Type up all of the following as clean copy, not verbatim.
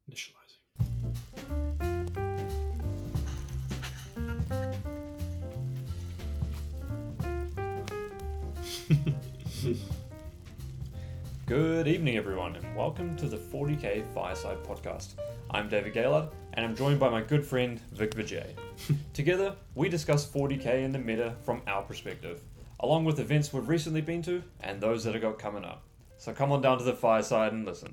Initializing. Good evening, everyone, and welcome to the 40K Fireside Podcast. I'm David Gaylord, and I'm joined by my good friend Vic Vijay. Together, we discuss 40K and the meta from our perspective, along with events we've recently been to and those that have got coming up. So come on down to the fireside and listen.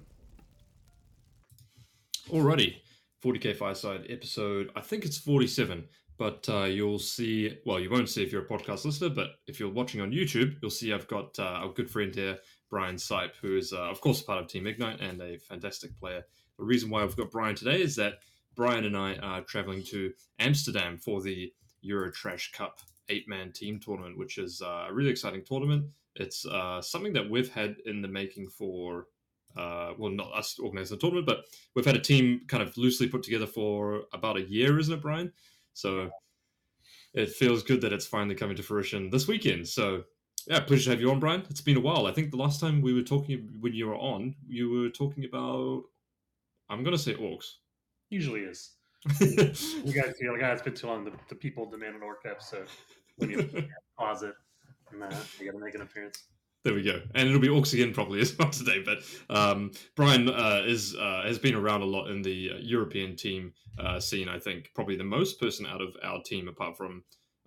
Alrighty, 40K Fireside episode, I think it's 47, but you'll see, well, you won't see if you're a podcast listener, but if you're watching on YouTube, you'll see I've got our good friend here, Brian Sipe, who is, of course, part of Team Ignite and a fantastic player. The reason why I've got Brian today is that Brian and I are traveling to Amsterdam for the Eurotrash Cup 8-man team tournament, which is a really exciting tournament. It's something that we've had in the making for well, not us organizing the tournament, but we've had a team kind of loosely put together for about a year, isn't it, Brian? So it feels good that it's finally coming to fruition this weekend. So yeah, pleasure to have you on, Brian. It's been a while. I think the last time we were talking, when you were on, you were talking about, I'm going to say orcs. Usually is. You guys feel like, it's been too long. The people demand an orc episode. When you pause it, you got to make an appearance. There we go, and it'll be orcs again probably as well today. But Brian has been around a lot in the European team scene. I think probably the most person out of our team, apart from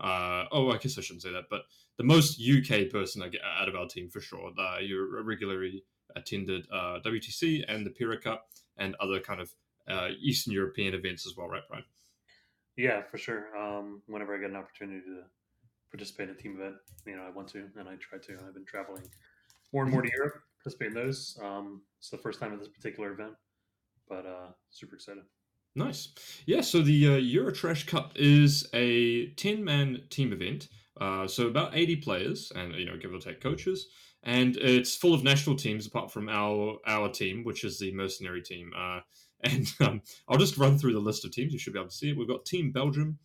I guess I shouldn't say that, but the most UK person out of our team for sure. You regularly attended WTC and the Pira Cup and other kind of Eastern European events as well, right, Brian? Yeah, for sure. Whenever I get an opportunity to participate in a team event, I want to, and I try to. I've been traveling more and more to Europe, participate in those. It's the first time at this particular event, but super excited. Nice. Yeah, so the Eurotrash Cup is a 10-man team event. So about 80 players and, give or take coaches. And it's full of national teams apart from our team, which is the mercenary team. And I'll just run through the list of teams. You should be able to see it. We've got Team Belgium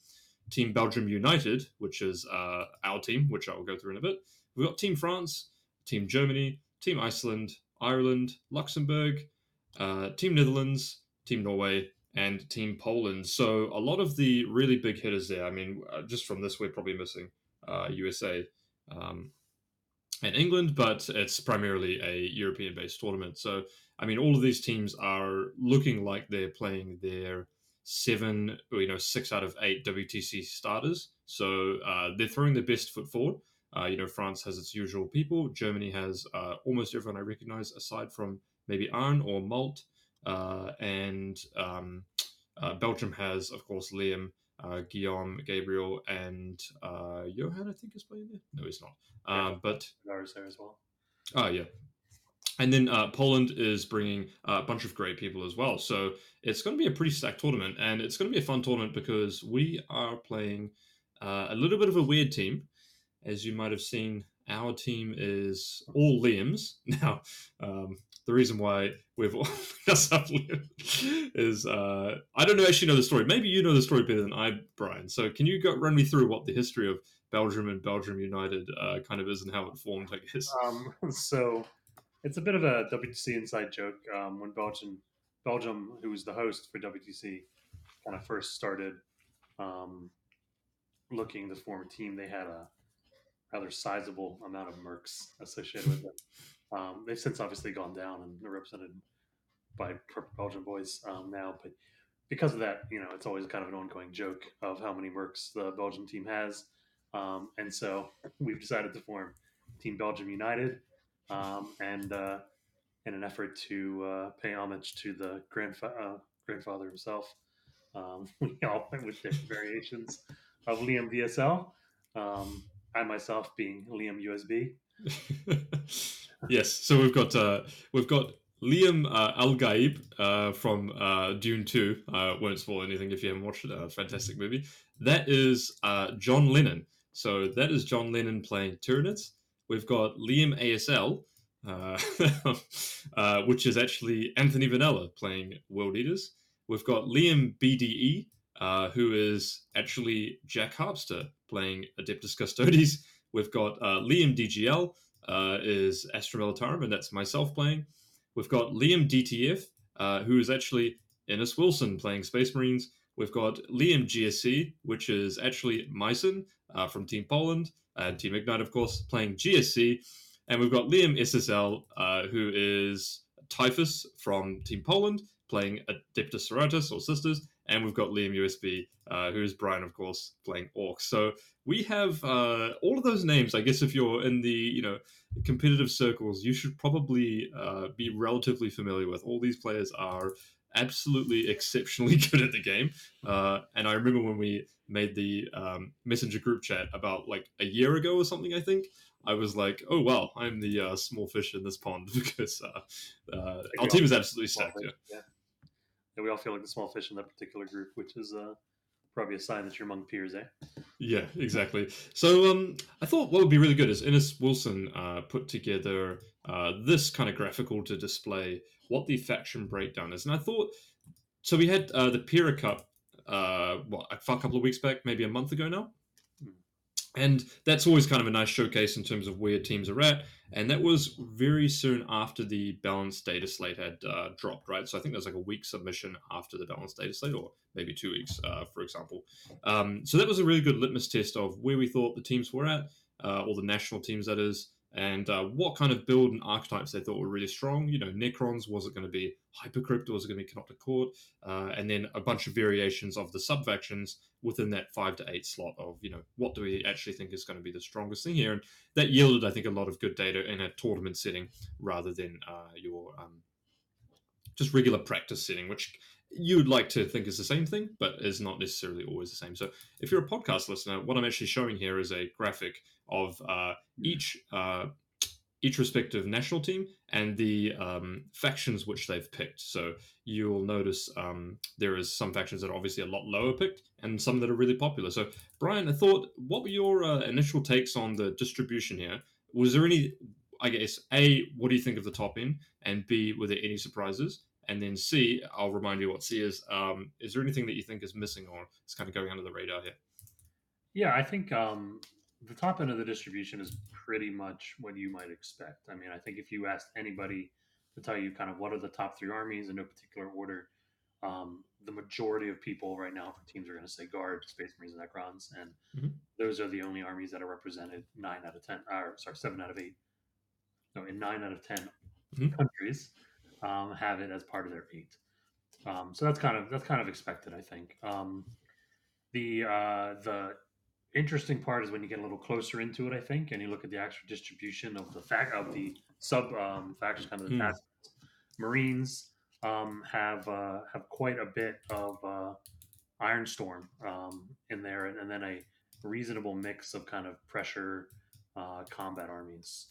United, which is our team, which I'll go through in a bit. We've got Team France, Team Germany, Team Iceland, Ireland, Luxembourg, Team Netherlands, Team Norway, and Team Poland. So a lot of the really big hitters there. I mean, just from this, we're probably missing USA and England, but it's primarily a European-based tournament. So, I mean, all of these teams are looking like they're playing their 6 out of 8 WTC starters. So they're throwing their best foot forward. France has its usual people. Germany has almost everyone I recognize, aside from maybe Arn or Malt. And Belgium has, of course, Liam, Guillaume, Gabriel, and Johan, I think, is playing there. No, he's not. But ours there as well. Oh, yeah. And then Poland is bringing a bunch of great people as well. So it's going to be a pretty stacked tournament, and it's going to be a fun tournament because we are playing a little bit of a weird team. As you might have seen, our team is all Liams. Now, the reason why we've all us up Liam is I don't actually know the story. Maybe you know the story better than I, Brian. So can you run me through what the history of Belgium and Belgium United kind of is and how it formed, I guess? So it's a bit of a WTC inside joke. When Belgium, who was the host for WTC, kind of first started looking to form a team, they had a rather sizable amount of mercs associated with it. They've since obviously gone down and are represented by Belgian boys now, but because of that, it's always kind of an ongoing joke of how many mercs the Belgium team has. And so we've decided to form Team Belgium United, and in an effort to pay homage to the grandfather himself. We all went with different variations of Liam VSL. I myself being Liam USB. Yes, so we've got Liam Al Gaib from Dune 2. Won't spoil anything if you haven't watched it. Fantastic movie. That is John Lennon. So that is John Lennon playing Tyranids. We've got Liam ASL, which is actually Anthony Vanella playing World Eaters. We've got Liam BDE, who is actually Jack Harpster playing Adeptus Custodes. We've got Liam DGL, is Astra Militarum, and that's myself playing. We've got Liam DTF, who is actually Ennis Wilson playing Space Marines. We've got Liam GSC, which is actually Myson from Team Poland, and Team Ignite, of course, playing GSC. And we've got Liam SSL, who is Typhus from Team Poland, playing Adeptus Sororitas or Sisters. And we've got Liam USB, who is Brian, of course, playing Orcs. So we have all of those names. I guess if you're in the competitive circles, you should probably be relatively familiar with. All these players are absolutely exceptionally good at the game. And I remember when we made the messenger group chat about like a year ago or something, I think. I was like, oh, well, I'm the small fish in this pond because our team is absolutely stacked. Yeah. And we all feel like the small fish in that particular group, which is probably a sign that you're among peers, eh? Yeah, exactly. So I thought what would be really good is Ennis Wilson put together this kind of graphical to display what the faction breakdown is. And I thought, so we had the Pira Cup, a couple of weeks back, maybe a month ago now. And that's always kind of a nice showcase in terms of where teams are at. And that was very soon after the balanced data slate had dropped, right? So I think there's like a week submission after the balanced data slate, or maybe 2 weeks, for example. So that was a really good litmus test of where we thought the teams were at, all the national teams, that is, and what kind of build and archetypes they thought were really strong. Necrons, was it going to be Hypercrypt, or was it going to be Canoptic Court? And then a bunch of variations of the sub-factions within that 5 to 8 slot of, what do we actually think is going to be the strongest thing here? And that yielded, I think, a lot of good data in a tournament setting rather than your just regular practice setting, which you would like to think is the same thing, but is not necessarily always the same. So if you're a podcast listener, what I'm actually showing here is a graphic of each respective national team and the factions which they've picked. So you'll notice there is some factions that are obviously a lot lower picked and some that are really popular. So Brian, I thought, what were your initial takes on the distribution here? Was there any, I guess, A, what do you think of the top end? And B, were there any surprises? And then C, I'll remind you what C is. Is there anything that you think is missing or is kind of going under the radar here? Yeah, I think the top end of the distribution is pretty much what you might expect. I mean, I think if you asked anybody to tell you kind of what are the top 3 armies in no particular order, the majority of people right now for teams are going to say Guard, Space Marines, and Necrons, and those are the only armies that are represented 9 out of 10, or sorry, 7 out of 8. No, in 9 out of 10 countries have it as part of their 8. So that's kind of expected, I think. The interesting part is when you get a little closer into it, I think, and you look at the actual distribution of the sub factions, kind of the task. Marines have quite a bit of Ironstorm in there, and then a reasonable mix of kind of pressure combat armies,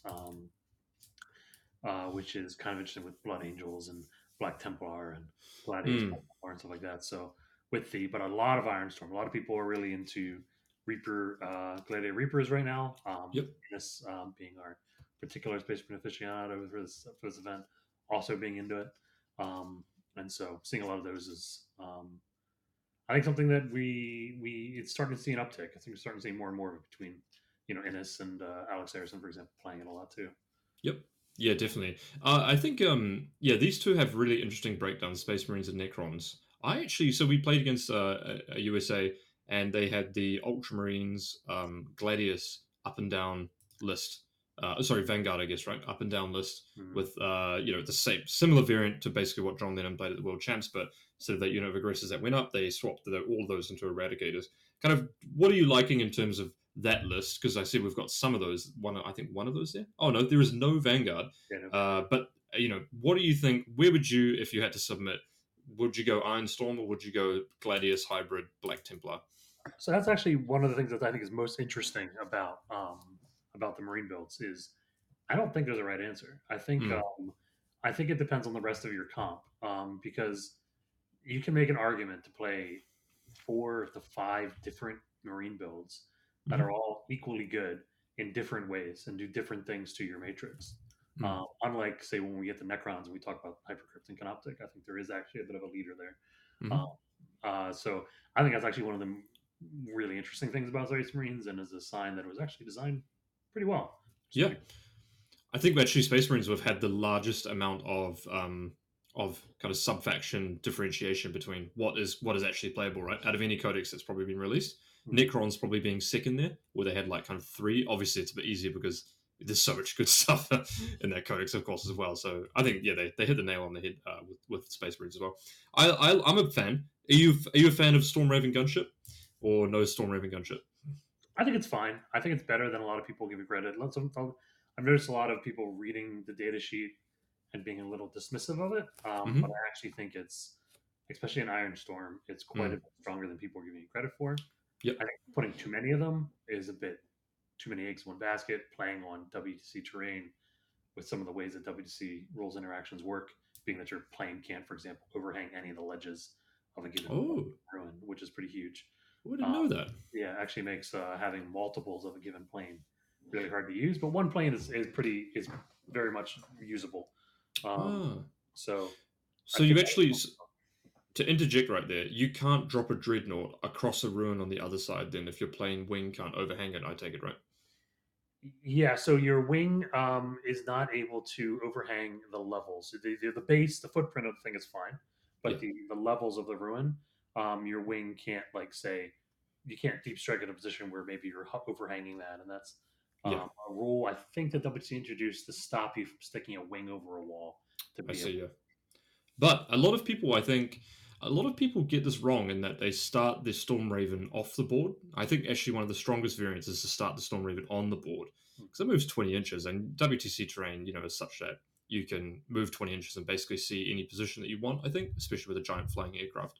which is kind of interesting with Blood Angels and Black Templar and Gladiators and stuff like that. So but a lot of Ironstorm. A lot of people are really into Reaper, Gladiator Reapers right now. This being our particular Space Marine aficionado for this event, also being into it. And so seeing a lot of those is, I think, something that it's starting to see an uptick. I think we're starting to see more and more between, Ennis and Alex Harrison, for example, playing it a lot too. Yep. Yeah, definitely. I think, these two have really interesting breakdowns, Space Marines and Necrons. So we played against a USA, and they had the Ultramarines Gladius up and down list. Vanguard, I guess, right? Up and down list with the same similar variant to basically what John Lennon played at the World Champs, but instead of that unit of aggressors that went up, they swapped all of those into Eradicators. Kind of, what are you liking in terms of that list? Because I see we've got some of those. I think one of those there. Oh no, there is no Vanguard. But what do you think? Where would you, if you had to submit? Would you go Ironstorm or would you go Gladius Hybrid Black Templar? So that's actually one of the things that I think is most interesting about the Marine builds is I don't think there's a right answer. I think it depends on the rest of your comp because you can make an argument to play 4 to 5 different Marine builds that are all equally good in different ways and do different things to your matrix. Unlike, say, when we get to Necrons and we talk about Hypercrypt and Canoptic, I think there is actually a bit of a leader there. So I think that's actually one of the really interesting things about Space Marines, and is a sign that it was actually designed pretty well. Yeah. I think actually Space Marines have had the largest amount of of kind of sub-faction differentiation between what is actually playable, right? Out of any codex that's probably been released, Necron's probably being second there, where they had like kind of three. Obviously, it's a bit easier because there's so much good stuff in that codex, of course, as well. So I think they hit the nail on the head with Space Marines as well. I'm a fan. Are you a fan of Stormraven Gunship or no Stormraven Gunship? I think it's fine. I think it's better than a lot of people give it credit. I've noticed a lot of people reading the data sheet and being a little dismissive of it, but Mm-hmm. I actually think it's, especially in Iron Storm, it's quite a Mm. bit stronger than people are giving it credit for. Yep. I think putting too many of them is a bit too many eggs in one basket. Playing on WTC terrain with some of the ways that WTC rules interactions work, being that your plane can't, for example, overhang any of the ledges of a given Oh, ruin, which is pretty huge. I didn't know Um, that. yeah, actually makes having multiples of a given plane really hard to use. But one plane is very much usable. Um, Ah. so I So think you actually, to interject right there, you can't drop a dreadnought across a ruin on the other side. Then, if your plane wing can't overhang it, I take it right. yeah. So your wing is not able to overhang the levels. The base, the footprint of the thing is fine, Yeah, but the levels of the ruin, your wing can't like say you can't deep strike in a position where maybe you're overhanging that, and that's yeah, a rule I think that WC introduced to stop you from sticking a wing over a wall to I be able. see. Yeah, but a lot of people, I think, a lot of people get this wrong in that they start their Stormraven off the board. I think actually one of the strongest variants is to start the Stormraven on the board because it moves 20 inches, and WTC terrain, is such that you can move 20 inches and basically see any position that you want. I think, especially with a giant flying aircraft.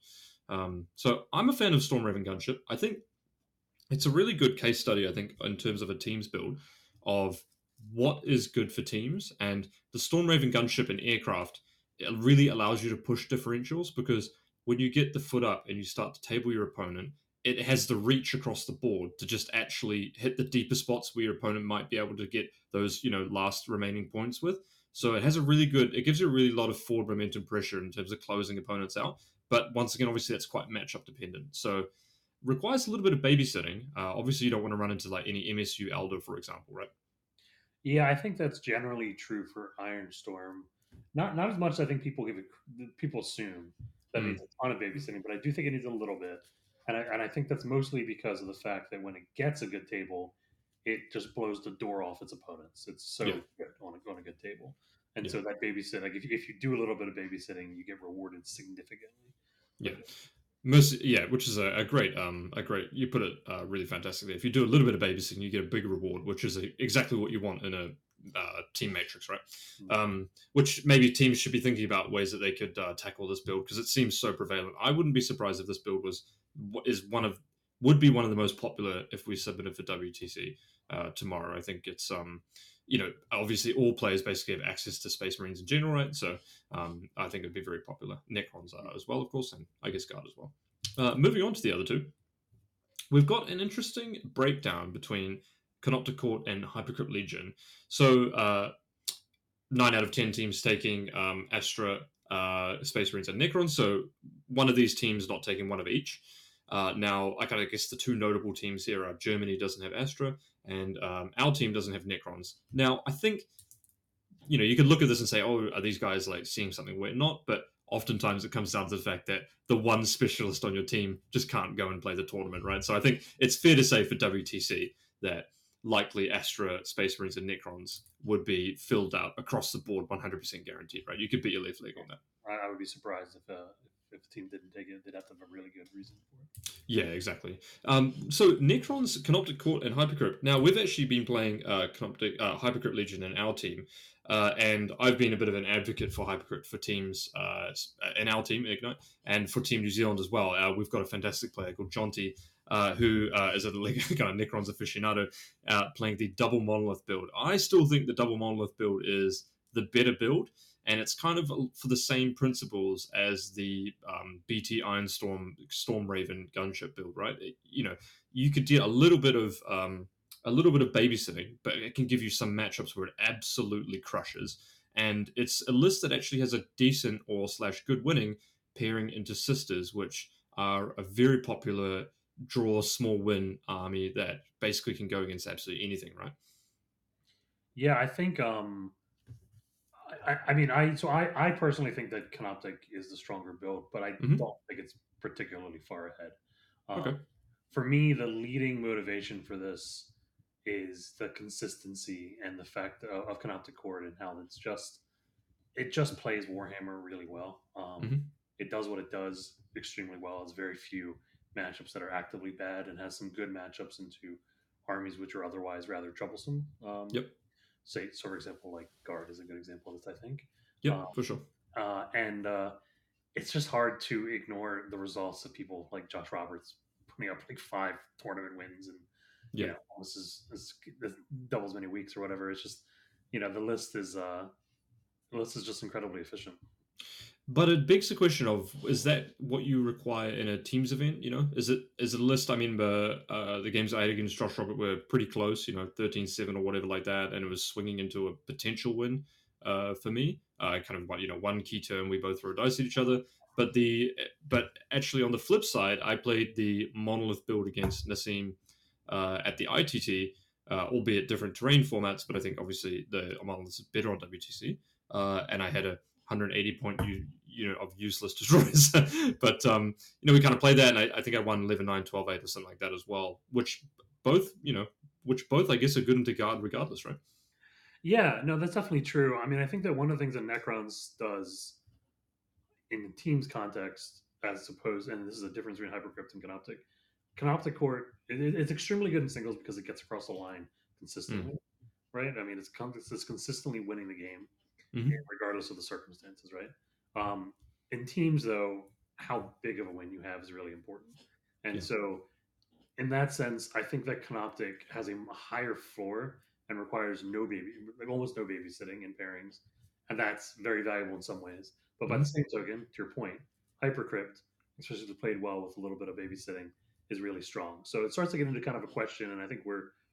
So I'm a fan of Stormraven gunship. I think it's a really good case study, I think, in terms of a teams build of what is good for teams. And the Stormraven gunship and aircraft, it really allows you to push differentials because when you get the foot up and you start to table your opponent, it has the reach across the board to just actually hit the deeper spots where your opponent might be able to get those, last remaining points with. So it has it gives you a really lot of forward momentum pressure in terms of closing opponents out. But once again, obviously, that's quite matchup dependent. So requires a little bit of babysitting. Obviously, you don't want to run into like any MSU Elder, for example, right? Yeah, I think that's generally true for Iron Storm. Not as much as I think people assume that it needs Mm, a ton of babysitting, but I do think it needs a little bit, and I think that's mostly because of the fact that when it gets a good table, it just blows the door off its opponents. It's yeah, so good on a good table, and yeah, so that babysit, like if you do a little bit of babysitting, you get rewarded significantly. yeah. Like, Which is a great. You put it really fantastically. If you do a little bit of babysitting, you get a big reward, which is exactly what you want in a team matrix, right? Which maybe teams should be thinking about ways that they could tackle this build because it seems so prevalent. I wouldn't be surprised if this build is one of would be one of the most popular if we submitted for WTC tomorrow. I think it's obviously all players basically have access to Space Marines in general, right? So I think it'd be very popular. Necrons are as well, of course, and I guess Guard as well. Moving on to the other two, we've got an interesting breakdown between Canoptic Court and Hypercrypt Legion. So 9 out of 10 teams taking Astra, Space Marines, and Necrons. So one of these teams not taking one of each. Now, I kind of guess the two notable teams here are Germany doesn't have Astra, and our team doesn't have Necrons. Now, I think you could look at this and say, oh, are these guys like seeing something we're not? But oftentimes it comes down to the fact that the one specialist on your team just can't go and play the tournament, right? So I think it's fair to say for WTC that likely Astra, Space Marines, and Necrons would be filled out across the board, 100% guaranteed, right? You could beat your Leaf League on that. I would be surprised if a team didn't take it. They'd have to have a really good reason for it. Yeah, exactly. So Necrons, Canoptic Court, and Hypercrypt. Now we've actually been playing Hypercrypt Legion in our team, and I've been a bit of an advocate for Hypercrypt for teams in our team Ignite, and for Team New Zealand as well. We've got a fantastic player called Jonty, who is a kind of Necrons aficionado, playing the double monolith build. I still think the double monolith build is the better build, and it's kind of for the same principles as the BT Ironstorm Stormraven gunship build, right? You could get a little bit of babysitting, but it can give you some matchups where it absolutely crushes. And it's a list that actually has a decent or slash good winning pairing into sisters, which are a very popular draw small win army that basically can go against absolutely anything, right? Yeah, I think I personally think that Canoptic is the stronger build, but I Hmm. don't think it's particularly far ahead. Okay. For me, the leading motivation for this is the consistency and the fact of Canoptic Cord and how it just plays Warhammer really well. Hmm. It does what it does extremely well. It's very few matchups that are actively bad and has some good matchups into armies which are otherwise rather troublesome. Yep. So for example, like Guard is a good example of this, I think. Yep. Um, For sure. and It's just hard to ignore the results of people like Josh Roberts putting up like 5 tournament wins and Yeah. almost as double as many weeks or whatever. It's just the list is just incredibly efficient. But it begs the question of, is that what you require in a teams event? Is it a list? I mean, the games I had against Josh Robert were pretty close, 13-7 or whatever like that, and it was swinging into a potential win for me. Kind of, one key turn, we both throw dice at each other. But actually, on the flip side, I played the Monolith build against Nassim at the ITT, albeit different terrain formats, but I think obviously the Monolith is better on WTC. And I had a 180 point of useless destroyers. But we kind of played that, and I think I won 11-9, 12-8 or something like that as well. Which both I guess are good into guard regardless, right? Yeah, no, that's definitely true. I mean, I think that one of the things that Necrons does in the team's context, as opposed, and this is a difference between Hypercrypt and Canoptic. Canoptic Court, it's extremely good in singles because it gets across the line consistently, Mm. right? I mean, it's consistently winning the game, Mm-hmm. regardless of the circumstances, right? In teams, though, how big of a win you have is really important. And Yeah. so, in that sense, I think that Canoptic has a higher floor and requires almost no babysitting in pairings, and that's very valuable in some ways. But by the Mm-hmm. same token, to your point, Hypercrypt, especially if it's played well with a little bit of babysitting, is really strong. So it starts to get into kind of a question, and I think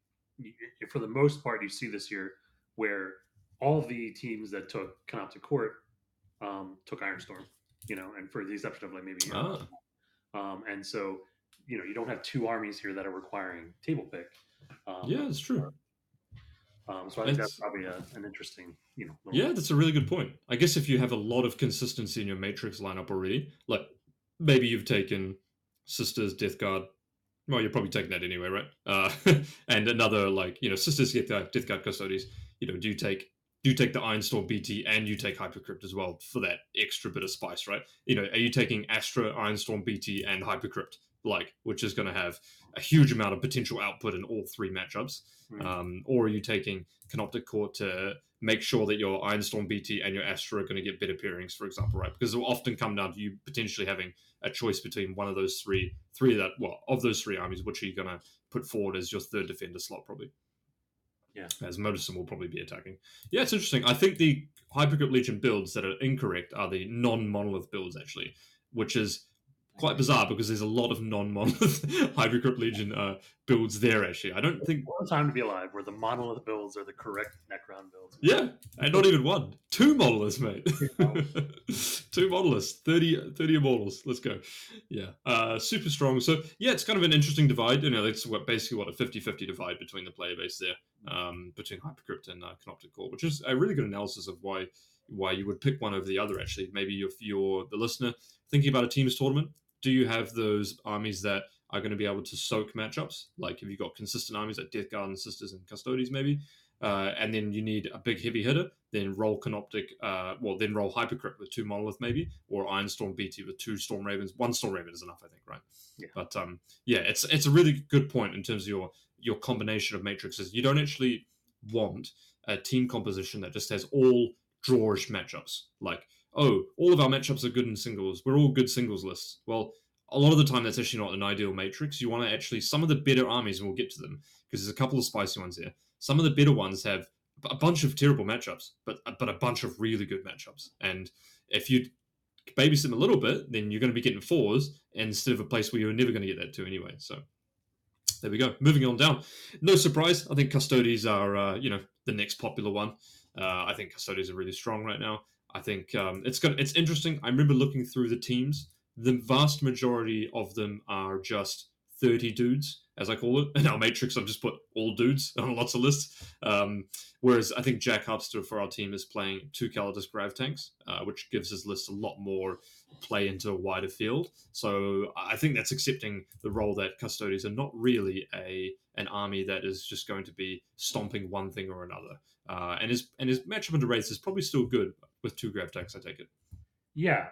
for the most part, you see this year where all the teams that took Canoptic Court took Ironstorm, and for the exception of like maybe Ah, and so you don't have two armies here that are requiring table pick. yeah, it's true. So I think that's It's probably an interesting little. Yeah, that's a really good point. I guess if you have a lot of consistency in your Matrix lineup already, like maybe you've taken Sisters, Death Guard. Well, you're probably taking that anyway, right? And another Sisters, Death Guard, Custodes. Do you take the Ironstorm BT and you take Hypercrypt as well for that extra bit of spice, right? Are you taking Astra, Ironstorm BT, and Hypercrypt, which is going to have a huge amount of potential output in all three matchups? Or are you taking Canoptic Court to make sure that your Ironstorm BT and your Astra are going to get better pairings, for example, right? Because it will often come down to you potentially having a choice between one of those of those three armies, which are you going to put forward as your third defender slot, probably. Yeah. As Modison will probably be attacking. Yeah, it's interesting. I think the Hypercrypt Legion builds that are incorrect are the non-monolith builds, actually, which is quite bizarre because there's a lot of non-monolith Hypercrypt Legion builds there, actually. I don't think... What a time to be alive, where the monolith builds are the correct Necron builds. Yeah, and not even one. Two monoliths, mate. Two monoliths, 30 immortals. Let's go. Yeah, super strong. So, yeah, it's kind of an interesting divide. It's basically a 50-50 divide between the player base there, between Hypercrypt and Canoptic Core, which is a really good analysis of why you would pick one over the other, actually. Maybe if you're the listener thinking about a team's tournament, do you have those armies that are going to be able to soak matchups? Like, have you got consistent armies like Death Guard and Sisters and Custodes, maybe? And then you need a big heavy hitter, then roll Canoptic, then roll Hypercrypt with two Monolith maybe, or Ironstorm BT with two Storm Ravens. One Storm Raven is enough, I think, right? Yeah. But yeah, it's a really good point in terms of your combination of matrices. You don't actually want a team composition that just has all drawish matchups. Like, oh, all of our matchups are good in singles. We're all good singles lists. Well, a lot of the time that's actually not an ideal matrix. You want to actually, some of the better armies, and we'll get to them, because there's a couple of spicy ones here. Some of the better ones have a bunch of terrible matchups, but a bunch of really good matchups. And if you babysit them a little bit, then you're going to be getting fours instead of a place where you're never going to get that to anyway. So there we go. Moving on down. No surprise. I think Custodes are, the next popular one. I think Custodes are really strong right now. I think it's interesting. I remember looking through the teams. The vast majority of them are just 30 dudes, as I call it. In our matrix, I've just put all dudes on lots of lists. Whereas I think Jack Harpster for our team is playing 2 Calidus Grav Tanks, which gives his list a lot more play into a wider field. So I think that's accepting the role that Custodians are not really an army that is just going to be stomping one thing or another. And his matchup into Wraiths is probably still good with 2 Grav Tanks, I take it. Yeah,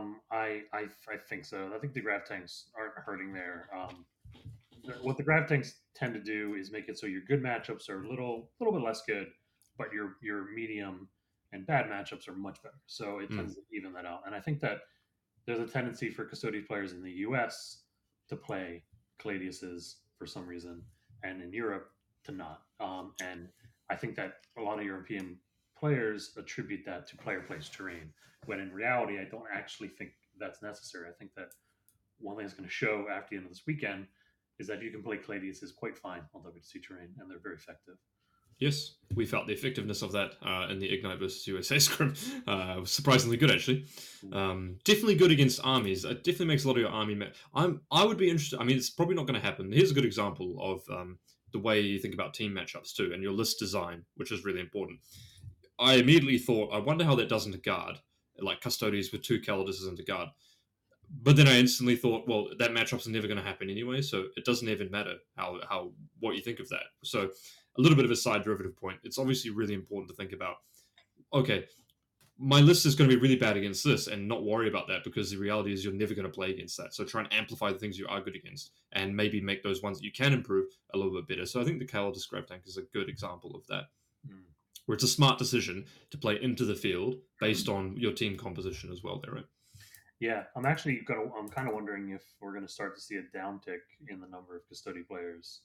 I think so. I think the grav tanks aren't hurting there. What the grav tanks tend to do is make it so your good matchups are a little bit less good, but your medium and bad matchups are much better. So it tends to even that out. And I think that there's a tendency for Custodian players in the U.S. to play Caladiuses for some reason, and in Europe to not. And I think that a lot of European players attribute that to player place terrain, when in reality, I don't actually think that's necessary. I think that one thing that's going to show after the end of this weekend is that you can play Caladiuses quite fine on WTC terrain, and they're very effective. Yes, we felt the effectiveness of that in the Ignite versus USA scrim. Was surprisingly good, actually. Definitely good against armies. It definitely makes a lot of your army. I would be interested. I mean, it's probably not going to happen. Here's a good example of the way you think about team matchups too, and your list design, which is really important. I immediately thought, I wonder how that does into guard, like Custodians with 2 Caliduses into guard. But then I instantly thought, well, that matchup's never going to happen anyway, so it doesn't even matter how what you think of that. So a little bit of a side derivative point. It's obviously really important to think about, okay, my list is going to be really bad against this and not worry about that, because the reality is you're never going to play against that. So try and amplify the things you are good against and maybe make those ones that you can improve a little bit better. So I think the Calidus Grav Tank is a good example of that. Where it's a smart decision to play into the field based on your team composition as well there, right? Yeah, I'm kind of wondering if we're going to start to see a downtick in the number of Custody players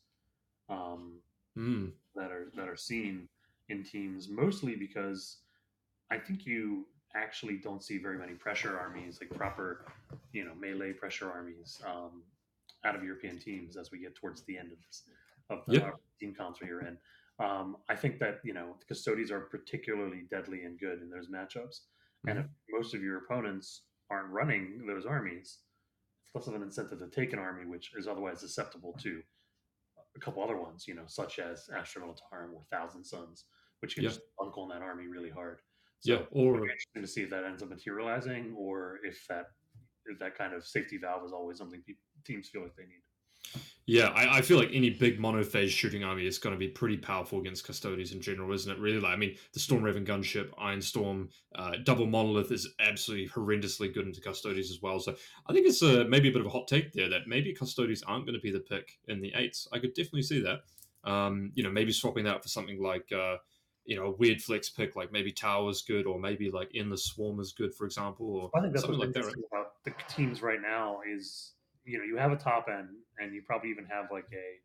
that are seen in teams, mostly because I think you actually don't see very many pressure armies, like proper, melee pressure armies, out of European teams as we get towards the end of the team comps we are in. I think that the Custodians are particularly deadly and good in those matchups, and if most of your opponents aren't running those armies, it's less of an incentive to take an army which is otherwise susceptible to a couple other ones, such as Astra Militarum or Thousand Suns, which can just bunk on that army really hard. So or it'll be interesting to see if that ends up materializing, or if that kind of safety valve is always something teams feel like they need. Yeah, I feel like any big monophase shooting army is going to be pretty powerful against Custodians in general, isn't it? Really, I mean, the Stormraven gunship, Ironstorm, Double Monolith is absolutely horrendously good into Custodians as well. So I think it's maybe a bit of a hot take there that maybe Custodians aren't going to be the pick in the 8s. I could definitely see that. Maybe swapping that out for something like a weird flex pick, like maybe Tower is good, or maybe like Endless Swarm is good, for example, or I think that's something what's like that. interesting about the teams right now is you have a top end, and you probably even have like a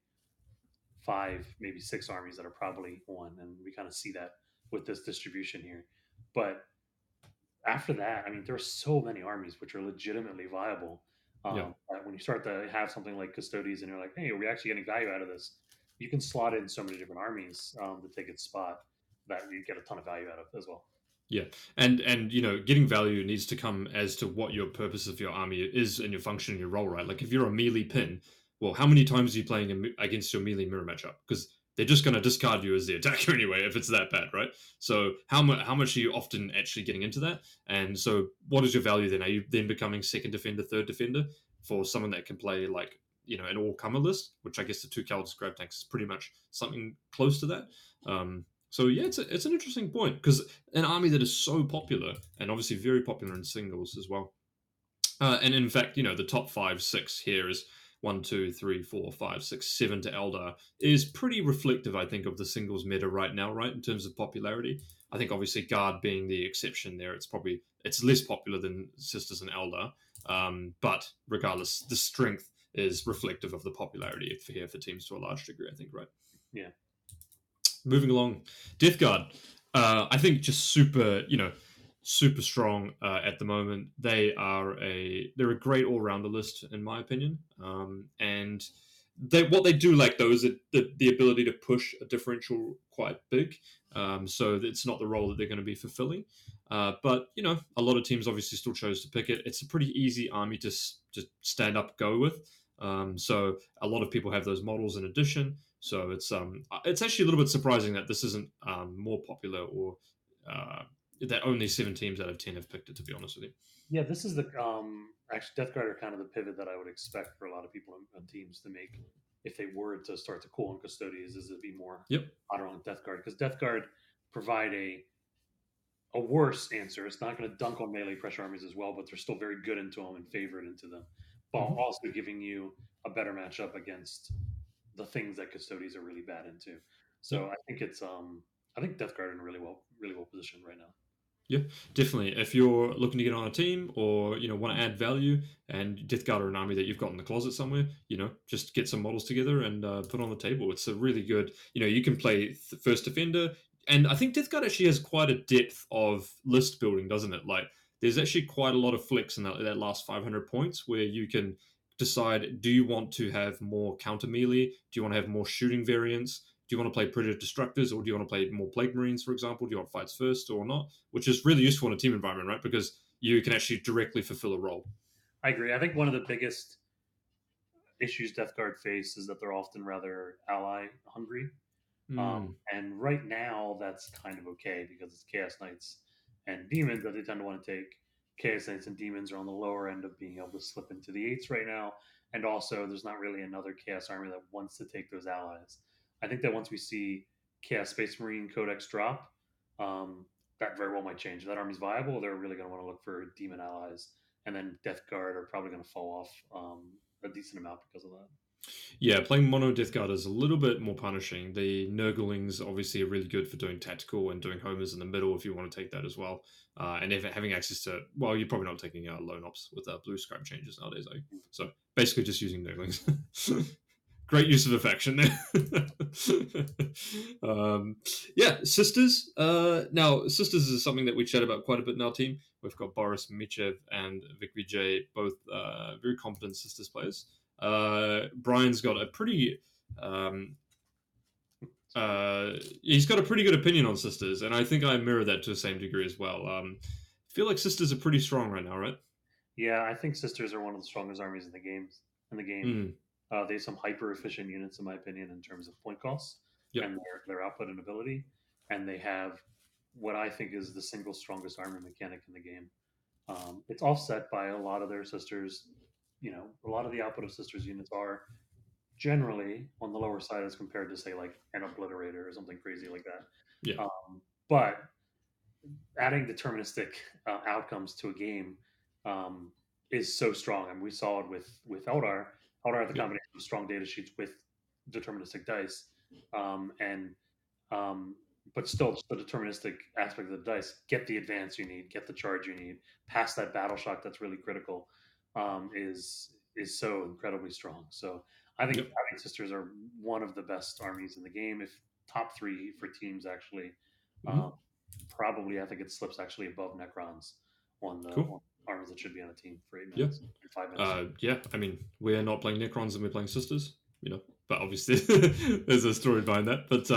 5, maybe 6 armies that are probably one, and we kind of see that with this distribution here. But after that, I mean, there are so many armies which are legitimately viable. When you start to have something like Custodians, and you're like, hey, are we actually getting value out of this? You can slot in so many different armies to take its spot that you get a ton of value out of as well. Yeah, and getting value needs to come as to what your purpose of your army is and your function and your role, right? Like if you're a melee pin, well, how many times are you playing against your melee mirror matchup? Because they're just going to discard you as the attacker anyway if it's that bad, right? So how much are you often actually getting into that? And so what is your value then? Are you then becoming second defender, third defender for someone that can play like an all-comer list, which I guess the 2 Calidus Grav Tanks is pretty much something close to that. So yeah, it's an interesting point, because an army that is so popular and obviously very popular in singles as well. And in fact, the top 5, 6 here is 1, 2, 3, 4, 5, 6, 7 to Eldar is pretty reflective, I think, of the singles meta right now, right, in terms of popularity. I think obviously Guard being the exception there, it's less popular than Sisters and Eldar. But regardless, the strength is reflective of the popularity for teams to a large degree, I think, right? Yeah. Moving along, Death Guard. I think just super strong at the moment. They're a great all-rounder list in my opinion. And what they do like though is the ability to push a differential quite big. So it's not the role that they're going to be fulfilling. But a lot of teams obviously still chose to pick it. It's a pretty easy army to stand up go with. So a lot of people have those models in addition. So it's actually a little bit surprising that this isn't more popular, or uh, that only 7 teams out of 10 have picked it. To be honest with you. Yeah, this is the actually Death Guard are kind of the pivot that I would expect for a lot of people on teams to make if they were to start to cool on Custodians, is to be more Yep. hotter on Death Guard, because Death Guard provide a worse answer. It's not going to dunk on melee pressure armies as well, but they're still very good into them and favored into them, while Hmm. also giving you a better matchup against the things that Custodians are really bad into. Yep. So I think Death Guard are in really well positioned right now. Yeah, definitely. If you're looking to get on a team, or want to add value, and Death Guard are an army that you've got in the closet somewhere, just get some models together and put on the table. It's a really good. You can play first defender, and I think Death Guard actually has quite a depth of list building, doesn't it? Like, there's actually quite a lot of flex in that last 500 points where you can decide: do you want to have more counter melee? Do you want to have more shooting variants? Do you want to play Predator Destructors, or do you want to play more Plague Marines, for example? Do you want fights first or not? Which is really useful in a team environment, right? Because you can actually directly fulfill a role. I agree. I think one of the biggest issues Death Guard face is that they're often rather ally hungry. Mm, And right now, that's kind of okay because it's Chaos Knights and Demons that they tend to want to take. Chaos Knights and Demons are on the lower end of being able to slip into the eights right now. And also, there's not really another Chaos army that wants to take those allies. I think that once we see Chaos Space Marine Codex drop, that very well might change. If that army's viable, they're really going to want to look for demon allies. And then Death Guard are probably going to fall off a decent amount because of that. yeah, playing mono Death Guard is a little bit more punishing. The Nurglings obviously are really good for doing tactical and doing homers in the middle if you want to take that as well. And if having access to, well, you're probably not taking lone ops with blue scribe changes nowadays, are you? So basically just using Nurglings. Great use of affection there. Yeah, sisters. Now, sisters is something that we chat about quite a bit in our team. We've got Boris Michev and Vic Vijay, both very competent sisters players. Brian's got a pretty um, he's got a pretty good opinion on sisters, and I think I mirror that to the same degree as well. I feel like sisters are pretty strong right now, right? Yeah, I think Sisters are one of the strongest armies in the games in the game. Mm, They have some hyper efficient units, in my opinion, in terms of point costs yep. and their output and ability. And they have what I think is the single strongest armor mechanic in the game. It's offset by a lot of their sisters. A lot of the output of sisters units are generally on the lower side as compared to, say, like an obliterator or something crazy like Yeah. that. But adding deterministic outcomes to a game um, is so strong, and we saw it with Eldar. Eldar had the Yep. combination of strong data sheets with deterministic dice, and um, but still, just the deterministic aspect of the dice, get the advance you need, get the charge you need, pass that battle shock that's really critical, is so incredibly strong. So Yep. I think Sisters are one of the best armies in the game, if top three for teams actually. Mm-hmm. Um, Probably, I think it slips actually above Necrons Cool. on armies that should be on a team for eight Yeah. minutes and 5 minutes. Yeah. I mean, we're not playing Necrons and we're playing sisters. But obviously there's a story behind that. But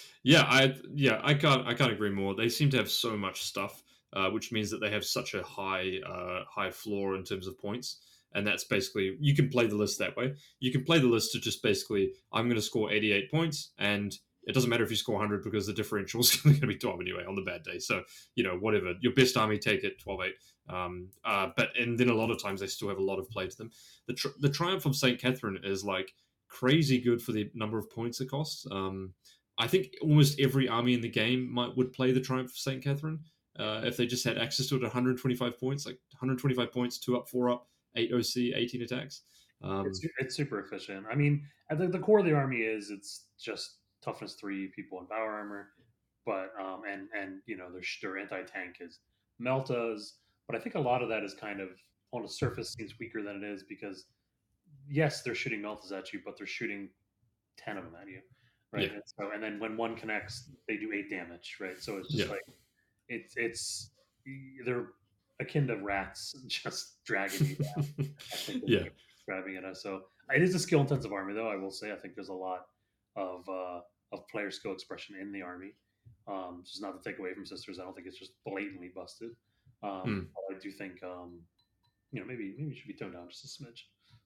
I can't agree more. They seem to have so much stuff, which means that they have such a high floor in terms of points. And that's basically, you can play the list that way. You can play the list to just basically, I'm going to score 88 points, and it doesn't matter if you score 100 because the differential is going to be 12 anyway on the bad day. So whatever, your best army, take it 12-8. And then a lot of times they still have a lot of play to them. The Triumph of Saint Catherine is like crazy good for the number of points it costs. I think almost every army in the game would play the Triumph of Saint Catherine if they just had access to it at 125 points, like 125 points, 2 up, 4 up, 8 OC, 18 attacks. It's super efficient. I mean, at the core of the army is it's just toughness 3, people in power armor, but and their anti tank is Meltas, but I think a lot of that is kind of on the surface seems weaker than it is because yes, they're shooting Meltas at you, but they're shooting 10 of them at you, right? Yeah, And then when one connects, they do 8 damage, right? So it's yeah, just like it's they're akin to rats just dragging you down. I think is yeah. describing it as. So it is a skill intensive army, though. I will say I think there's a lot of player skill expression in the army. Just not to take away from Sisters, I don't think it's just blatantly busted. Mm. I do think maybe it should be toned down just a smidge.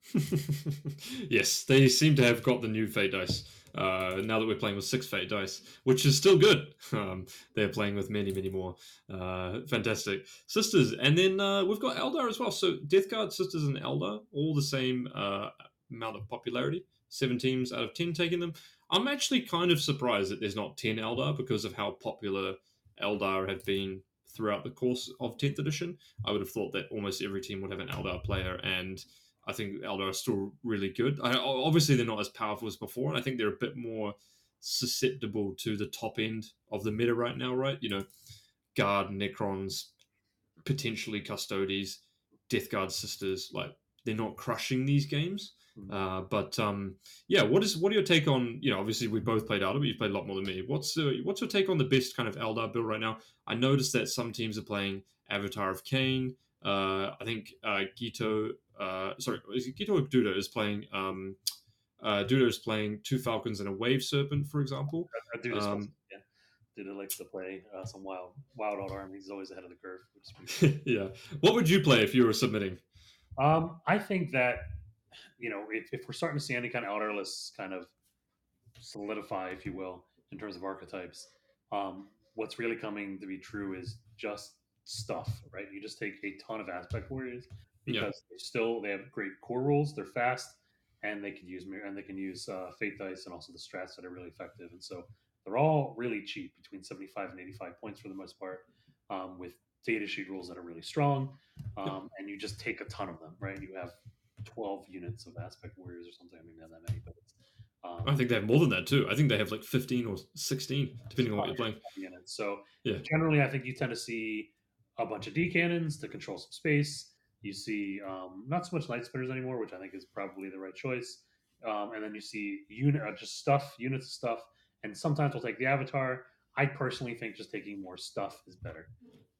Yes, they seem to have got the new Fate dice. Now that we're playing with 6 Fate dice, which is still good. They're playing with many, many more. Fantastic. Sisters, and then we've got Eldar as well. So Death Guard, Sisters, and Eldar, all the same amount of popularity. 7 teams out of 10 taking them. I'm actually kind of surprised that there's not 10 Eldar because of how popular Eldar have been throughout the course of 10th edition. I would have thought that almost every team would have an Eldar player, and I think Eldar are still really good. Obviously, they're not as powerful as before, and I think they're a bit more susceptible to the top end of the meta right now, right? Guard, Necrons, potentially Custodes, Death Guard Sisters, like they're not crushing these games. But yeah, what are your take on? Obviously we both played Eldar, but you've played a lot more than me. What's your take on the best kind of Eldar build right now? I noticed that some teams are playing Avatar of Cain. I think Gito, is it Gito or Duda is playing? Duda is playing 2 Falcons and a Wave Serpent, for example. Dude is supposed yeah. Dude likes to play some wild old army. He's always ahead of the curve, which is pretty cool. Yeah. What would you play if you were submitting? I think that if we're starting to see any kind of outer lists kind of solidify, if you will, in terms of archetypes, what's really coming to be true is just stuff, right? You just take a ton of aspect warriors because they have great core rules, they're fast, and they can use fate dice and also the strats that are really effective. And so they're all really cheap, between 75 and 85 points for the most part, with data sheet rules that are really strong. And you just take a ton of them, right? You have 12 units of aspect warriors or something. I mean, not that many, but it's I think they have more than that too. I think they have like 15 or 16, depending on what you're playing. Units. So yeah, generally, I think you tend to see a bunch of D cannons to control some space. You see not so much light spinners anymore, which I think is probably the right choice. And then you see units of stuff, and sometimes we'll take the avatar. I personally think just taking more stuff is better.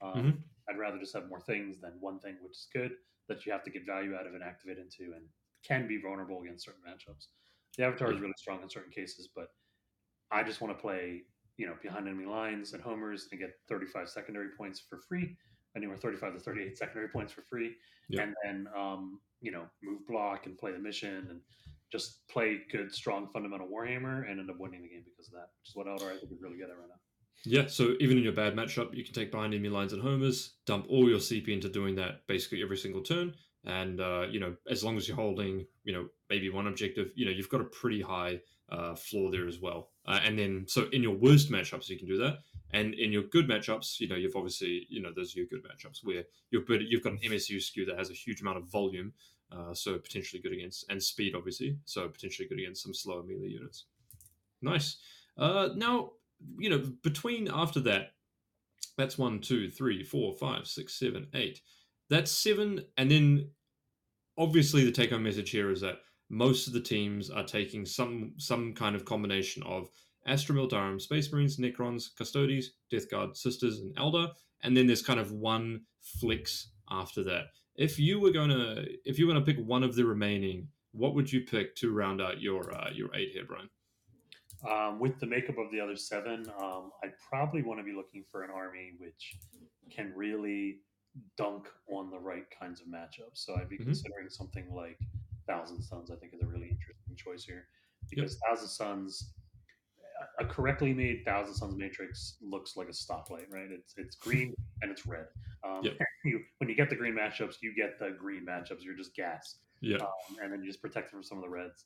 I'd rather just have more things than one thing, which is good, that you have to get value out of and activate into, and can be vulnerable against certain matchups. The avatar is really strong in certain cases, but I just want to play, behind enemy lines and homers and get 35 secondary points for free, anywhere 35 to 38 secondary points for free, and then move block and play the mission and just play good, strong, fundamental Warhammer and end up winning the game because of that, which is what Eldar I think is really good at right now. Yeah, so even in your bad matchup, you can take behind enemy lines and homers, dump all your CP into doing that basically every single turn, and as long as you're holding, maybe one objective, you've got a pretty high floor there as well. And then, so in your worst matchups, you can do that, and in your good matchups, you've obviously, those are your good matchups where you've got an MSU skew that has a huge amount of volume, so potentially good against, and speed obviously, so potentially good against some slower melee units. Nice. Now, between after that, that's 1, 2, 3, 4, 5, 6, 7, 8. That's 7, and then obviously the take-home message here is that most of the teams are taking some kind of combination of Astra Militarum, Space Marines, Necrons, Custodes, Death Guard, Sisters, and Eldar, and then there's kind of one flex after that. If you were gonna pick one of the remaining, what would you pick to round out your 8 here, Brian? With the makeup of the other 7, I'd probably want to be looking for an army which can really dunk on the right kinds of matchups. So I'd be considering something like Thousand Suns. I think is a really interesting choice here because Thousand Suns, a correctly made Thousand Suns matrix looks like a stoplight, right? It's green and it's red. When you get the green matchups, you get the green matchups. You're just gas. And then you just protect from some of the reds.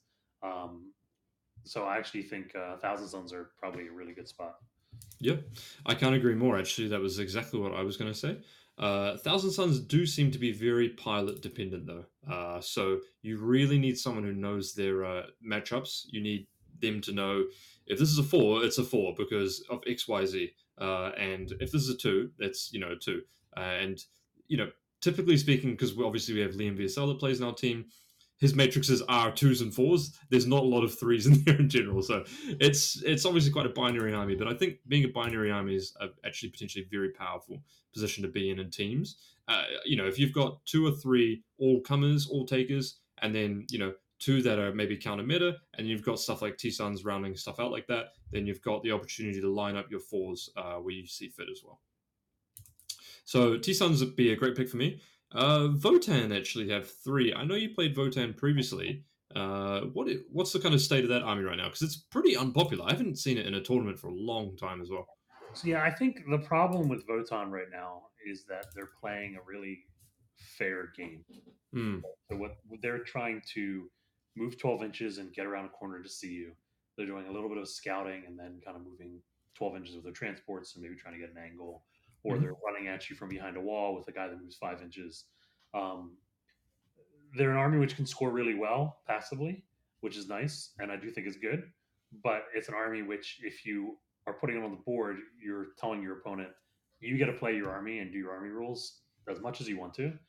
So I actually think Thousand Suns are probably a really good spot. Yeah, I can't agree more. Actually, that was exactly what I was going to say. Thousand Suns do seem to be very pilot dependent, though. So you really need someone who knows their matchups. You need them to know if this is a 4, it's a 4 because of X, Y, Z. And if this is a 2, it's a 2. And typically speaking, because obviously we have Liam VSL that plays in our team, his matrices are 2s and 4s. There's not a lot of 3s in there in general. So it's obviously quite a binary army, but I think being a binary army is actually potentially very powerful position to be in teams. If you've got 2 or 3 all comers, all takers, and then, 2 that are maybe counter meta, and you've got stuff like T-Suns rounding stuff out like that, then you've got the opportunity to line up your 4s where you see fit as well. So T-Suns would be a great pick for me. Votan actually have three. I know you played Votan previously. What's the kind of state of that army right now? Because it's pretty unpopular. I haven't seen it in a tournament for a long time as well. So yeah, I think the problem with Voton right now is that they're playing a really fair game. Hmm. So what they're trying to move 12 inches and get around a corner to see you. They're doing a little bit of scouting and then kind of moving 12 inches with their transports and maybe trying to get an angle, or they're Hmm. running at you from behind a wall with a guy that moves 5 inches. Um, they're an army which can score really well passively, which is nice, and I do think is good. But it's an army which, if you are putting it on the board, you're telling your opponent you get to play your army and do your army rules as much as you want to.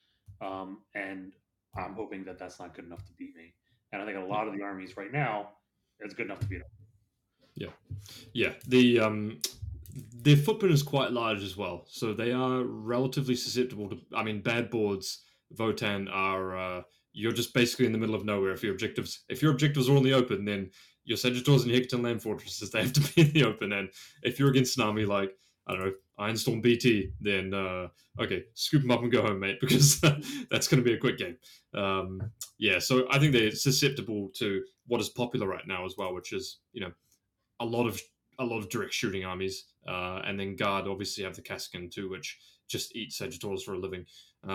And I'm hoping that that's not good enough to beat me. And I think a Yeah. lot of the armies right now, it's good enough to beat them. Yeah. Yeah. The their footprint is quite large as well, so they are relatively susceptible to. I mean, bad boards. Votan are. You're just basically in the middle of nowhere. If your objectives are on the open, then your Sagittars and Hecton land fortresses they have to be in the open. And if you're against an army like I don't know Ironstorm BT, then okay, scoop them up and go home, mate, because that's going to be a quick game. Yeah, so I think they're susceptible to what is popular right now as well, which is a lot of a lot of direct shooting armies, and then Guard obviously have the Kaskin too, which just eat Sagittars for a living.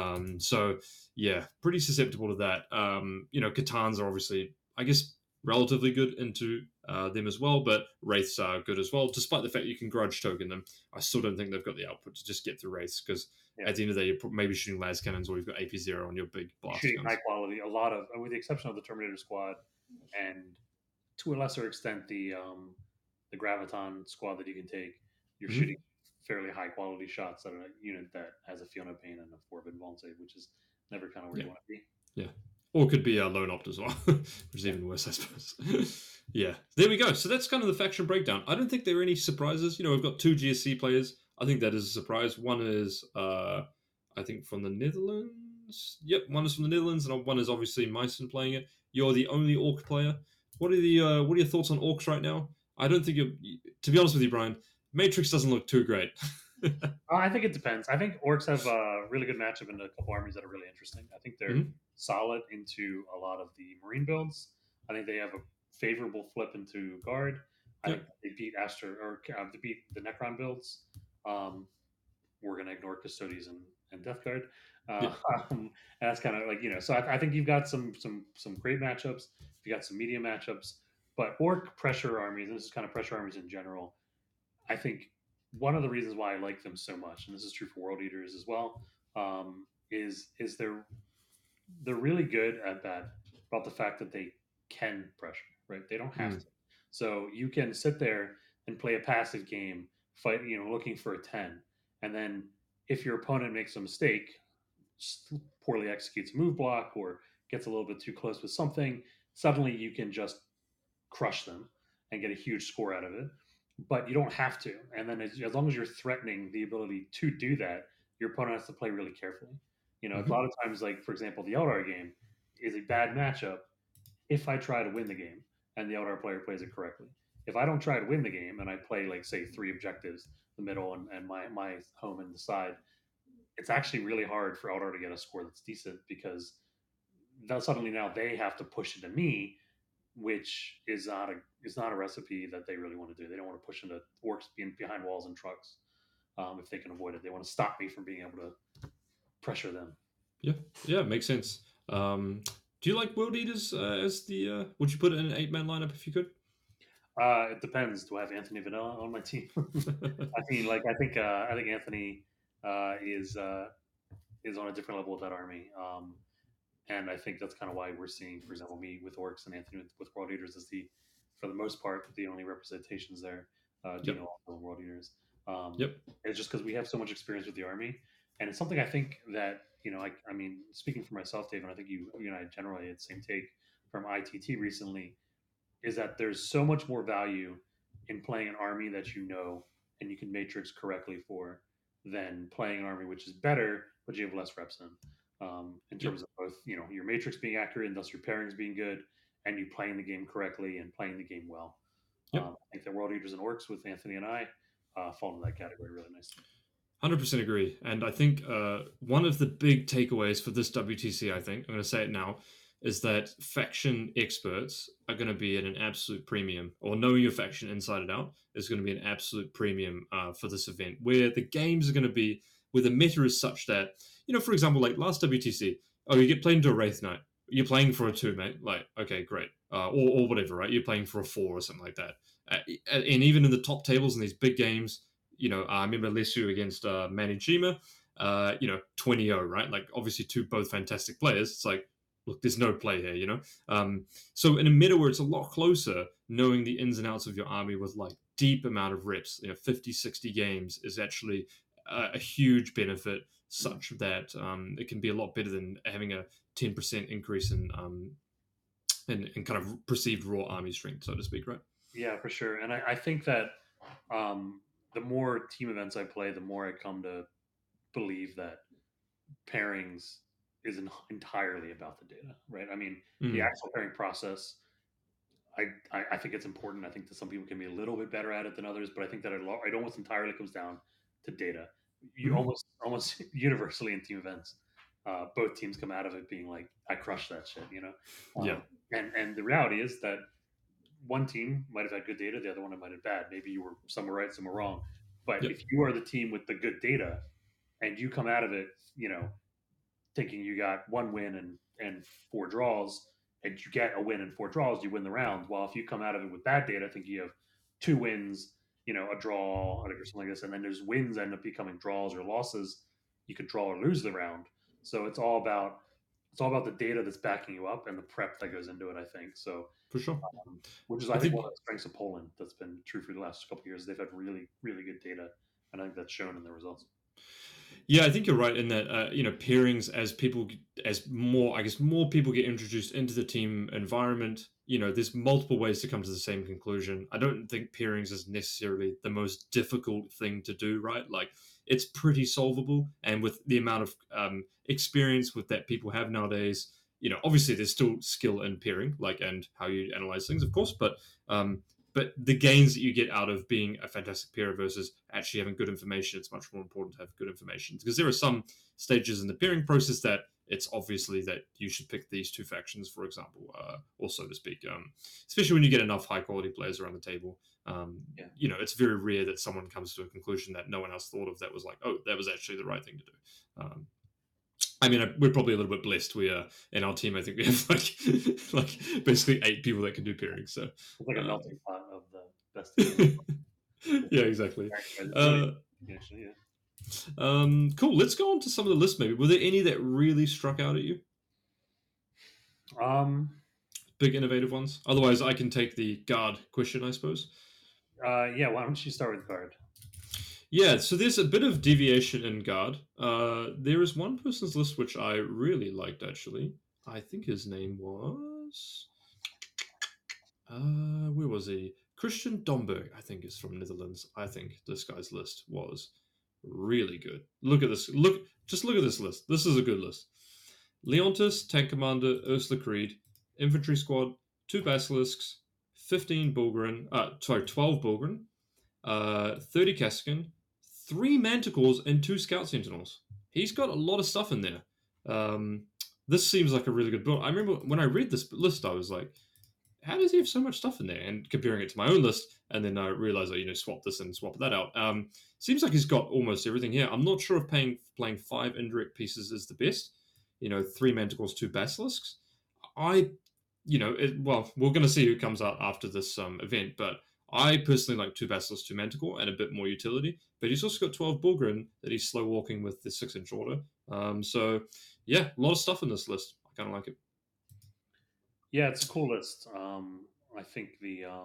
So yeah, pretty susceptible to that. Catans are obviously, I guess, relatively good into them as well, but Wraiths are good as well, despite the fact you can grudge token them. I still don't think they've got the output to just get through Wraiths because Yeah. at the end of the day, you're maybe shooting las cannons or you've got AP0 on your big You're blast shooting high guns. quality, a lot of, with the exception of the Terminator squad and to a lesser extent the Graviton squad that you can take, you're Mm-hmm. shooting fairly high quality shots at a unit that has a Fiona Payne and a Forbid Vontae, which is never kind of where Yeah. you want to be. Yeah. Or it could be a lone opt as well, which is Yeah. even worse, I suppose. Yeah. There we go. So that's kind of the faction breakdown. I don't think there are any surprises. We've got two GSC players. I think that is a surprise. One is, I think, from the Netherlands. Yep, one is from the Netherlands, and one is obviously Meissen playing it. You're the only Orc player. What are your thoughts on Orcs right now? I don't think to be honest with you, Brian, Matrix doesn't look too great. I think it depends. I think orcs have a really good matchup in a couple armies that are really interesting. I think they're Mhm. solid into a lot of the marine builds. I think they have a favorable flip into guard. I think Yep. they beat they beat the Necron builds. Um, we're going to ignore Custodes and Death Guard. Uh, Yep. and that's kind of like, so I think you've got some great matchups. You got some medium matchups, but orc pressure armies, and this is kind of pressure armies in general. I think one of the reasons why I like them so much, and this is true for World Eaters as well, is they're really good at that about the fact that they can pressure, right? They don't have Mm. to. So you can sit there and play a passive game, fight, looking for a 10. And then if your opponent makes a mistake, poorly executes a move block or gets a little bit too close with something, suddenly you can just crush them and get a huge score out of it. But you don't have to. And then as long as you're threatening the ability to do that, your opponent has to play really carefully. A Hmm. lot of times, like for example, the Eldar game is a bad matchup if I try to win the game and the Eldar player plays it correctly. If I don't try to win the game and I play like say three objectives, the middle and my home and the side, it's actually really hard for Eldar to get a score that's decent because suddenly now they have to push into me, which is not a recipe that they really want to do. They don't want to push into orcs being behind walls and trucks if they can avoid it. They want to stop me from being able to pressure them. Yeah, yeah, makes sense. Do you like World Eaters as the? Would you put it in an 8-man lineup if you could? It depends. Do I have Anthony Vanilla on my team? I think Anthony is on a different level with that army. And I think that's kind of why we're seeing, for example, me with orcs and Anthony with World Eaters as for the most part, the only representations there. Yep, Dino also in World Eaters. Um, yep, it's just because we have so much experience with the army, and it's something I think that I mean, speaking for myself, Dave, and I think you and I generally had the same take from ITT recently, is that there's so much more value in playing an army that and you can matrix correctly for than playing an army which is better but you have less reps in yep, terms of both your matrix being accurate and thus your pairings being good and you playing the game correctly and playing the game well. yep. I think that World Eaters and Orcs with Anthony and I fall into that category really nicely. 100% agree. And I think one of the big takeaways for this WTC, I think, I'm going to say it now, is that faction experts are going to be at an absolute premium, or knowing your faction inside and out is going to be an absolute premium for this event, where the games are going to be, where the meta is such that, for example, like last WTC, oh, you get played into a Wraith Knight. You're playing for a 2, mate. Like, okay, great. Or whatever, right? You're playing for a 4 or something like that. And even in the top tables in these big games, I remember Lesu against Manijima, 20-0, right? Like, obviously, both fantastic players. It's like, look, there's no play here. So in a meta where it's a lot closer, knowing the ins and outs of your army with like deep amount of reps, 50, 60 games is actually a huge benefit, such that it can be a lot better than having a 10% increase in kind of perceived raw army strength, so to speak, right? Yeah, for sure. And I think that the more team events I play, the more I come to believe that pairings is entirely about the data, right? I mean, the Mm. actual pairing process, I think it's important. I think that some people can be a little bit better at it than others, but I think that it almost entirely comes down to data. You Mhm. almost universally in team events, both teams come out of it being like, "I crushed that shit," Yeah. and the reality is that one team might have had good data, the other one might have bad. Maybe you were some were right, some were wrong. But Yep. if you are the team with the good data and you come out of it, thinking you got one win and 4 draws, and you get a win and 4 draws, you win the round. While if you come out of it with bad data, thinking you have 2 wins, a draw or something like this, and then those wins end up becoming draws or losses, you could draw or lose the round. So it's all about the data that's backing you up and the prep that goes into it. I think so, For sure. which is I I think think one of the strengths of Poland that's been true for the last couple of years. They've had really really good data, and I think that's shown in the results. Yeah, I think you're right in that pairings, as more, I guess, more people get introduced into the team environment. There's multiple ways to come to the same conclusion. I don't think pairings is necessarily the most difficult thing to do, right? Like, it's pretty solvable, and with the amount of experience with that people have nowadays, obviously there's still skill in pairing, like, and how you analyze things, of course, um, but the gains that you get out of being a fantastic pairer versus actually having good information, it's much more important to have good information, because there are some stages in the pairing process that it's obviously that you should pick these 2 factions, for example, or so to speak, especially when you get enough high quality players around the table. Yeah. It's very rare that someone comes to a conclusion that no one else thought of, that was like, oh, that was actually the right thing to do. I mean, we're probably a little bit blessed. We are in our team. I think we have like basically 8 people that can do pairing. So It's like a uh, melting pot of the best team. yeah, exactly. Really, Uh, actually, yeah. cool. Let's go on to some of the lists. Maybe were there any that really struck out at you? Um. Big innovative ones. Otherwise, I can take the guard question, I suppose. Yeah. Why don't you start with guard? Yeah. So there's a bit of deviation in guard. There is one person's list which I really liked, actually. I think his name was. Where was he? Christian Domberg, I think, is from Netherlands. I think this guy's list was really good. Look at this. Just look at this list. This is a good list. Leontis, Tank Commander, Ursula Creed, Infantry Squad, 2 Basilisks, 15 Bulgarin, 12 Bulgarin, 30 Kaskin, 3 Manticores, and 2 Scout Sentinels. He's got a lot of stuff in there. This seems like a really good build. I remember when I read this list, I was like, how does he have so much stuff in there? And comparing it to my own list, and then I realized, swap this and swap that out. Seems like he's got almost everything here. I'm not sure if playing 5 indirect pieces is the best. 3 Manticores, 2 Basilisks. Well, we're going to see who comes out after this event, but I personally like 2 Basilisks, 2 Manticore, and a bit more utility. But he's also got 12 Bulgrin that he's slow walking with the 6-inch order. So, yeah, a lot of stuff in this list. I kind of like it. Yeah, it's a cool list. I think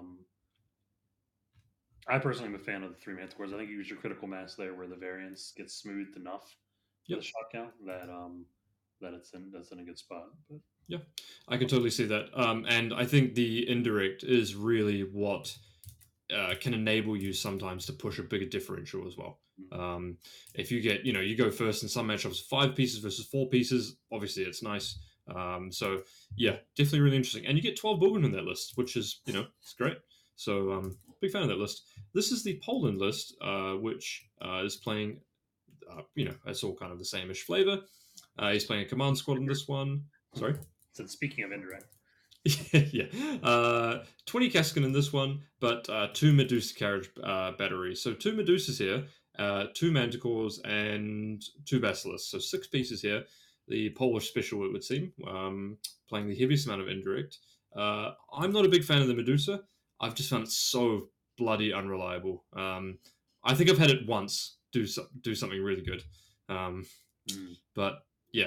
I personally am a fan of the 3 Manticores. I think you use your critical mass there, where the variance gets smoothed enough for the Yep. shot count that's in a good spot. But Yeah, I can totally see that. And I think the indirect is really what can enable you sometimes to push a bigger differential as well. mm, If you get, you go first in some matchups, 5 pieces versus 4 pieces, obviously it's nice. So yeah, definitely really interesting. And you get 12 Bulgren in that list, which is, it's great. So big fan of that list. This is the Poland list, which is playing it's all kind of the same-ish flavor. He's playing a command squad in this one. Sorry. So speaking of indirect, Yeah. 20 Kaskin in this one, but 2 Medusa carriage batteries. So 2 Medusas here, 2 Manticores, and 2 Basilisks. So 6 pieces here. The Polish special, it would seem, playing the heaviest amount of indirect. I'm not a big fan of the Medusa. I've just found it so bloody unreliable. I think I've had it once do something really good. But yeah.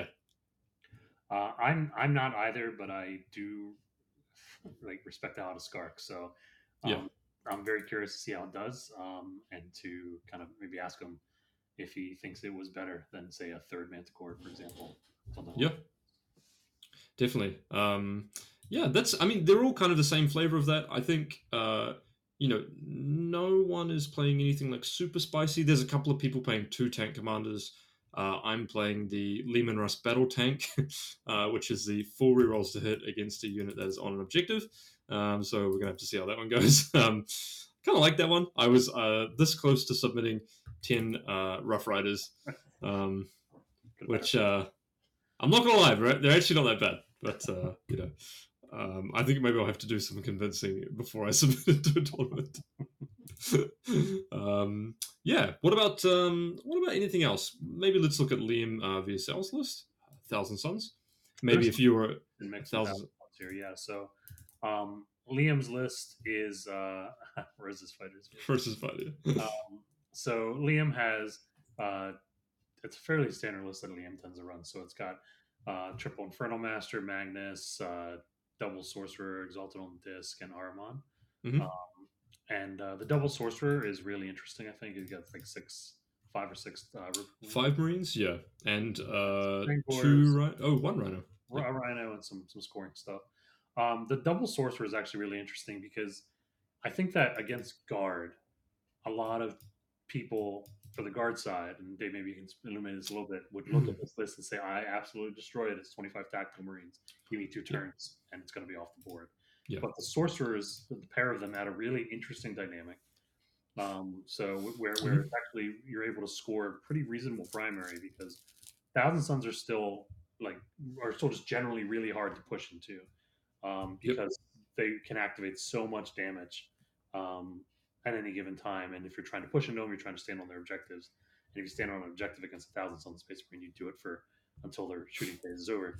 I'm not either, but I do like respect out of Skark. So Yeah. I'm very curious to see how it does, and to kind of maybe ask him if he thinks it was better than say a third Manticore, for example. Yeah, definitely. Yeah, they're all kind of the same flavor of that. I think no one is playing anything like super spicy. There's a couple of people playing 2 tank commanders. I'm playing the Lehman Russ battle tank, which is the 4 rerolls to hit against a unit that is on an objective. So we're gonna have to see how that one goes. Kind of like that one. I was this close to submitting 10 Rough Riders, which I'm not gonna lie, they're actually not that bad. But I think maybe I'll have to do some convincing before I submit it to a tournament. Yeah. What about anything else? Maybe let's look at Liam VSL's list. Thousand Sons. Maybe if you were thousand here, yeah. So Liam's list is Versus Fighters. Versus Fighter. So Liam has it's a fairly standard list that Liam tends to run. So it's got triple Infernal Master, Magnus, double Sorcerer, Exalted on Disc, and Ahriman. Mm-hmm. And the double Sorcerer is really interesting. I think he's got like 5 or 6 5 Marines, yeah, and 2 one Rhino. A Rhino and some scoring stuff. The double Sorcerer is actually really interesting because I think that against Guard, a lot of people for the Guard side, and Dave, maybe you can illuminate this a little bit, would look at this list and say, I absolutely destroy it. It's 25 tactical Marines. Give me 2 turns, and it's going to be off the board. Yeah. But the Sorcerers, the pair of them, had a really interesting dynamic. So where actually you're able to score a pretty reasonable primary because Thousand Sons are still just generally really hard to push into because they can activate so much damage at any given time. And if you're trying to push into them, you're trying to stand on their objectives. And if you stand on an objective against 1,000 Sons Space Marine, you do it until their shooting phase is over.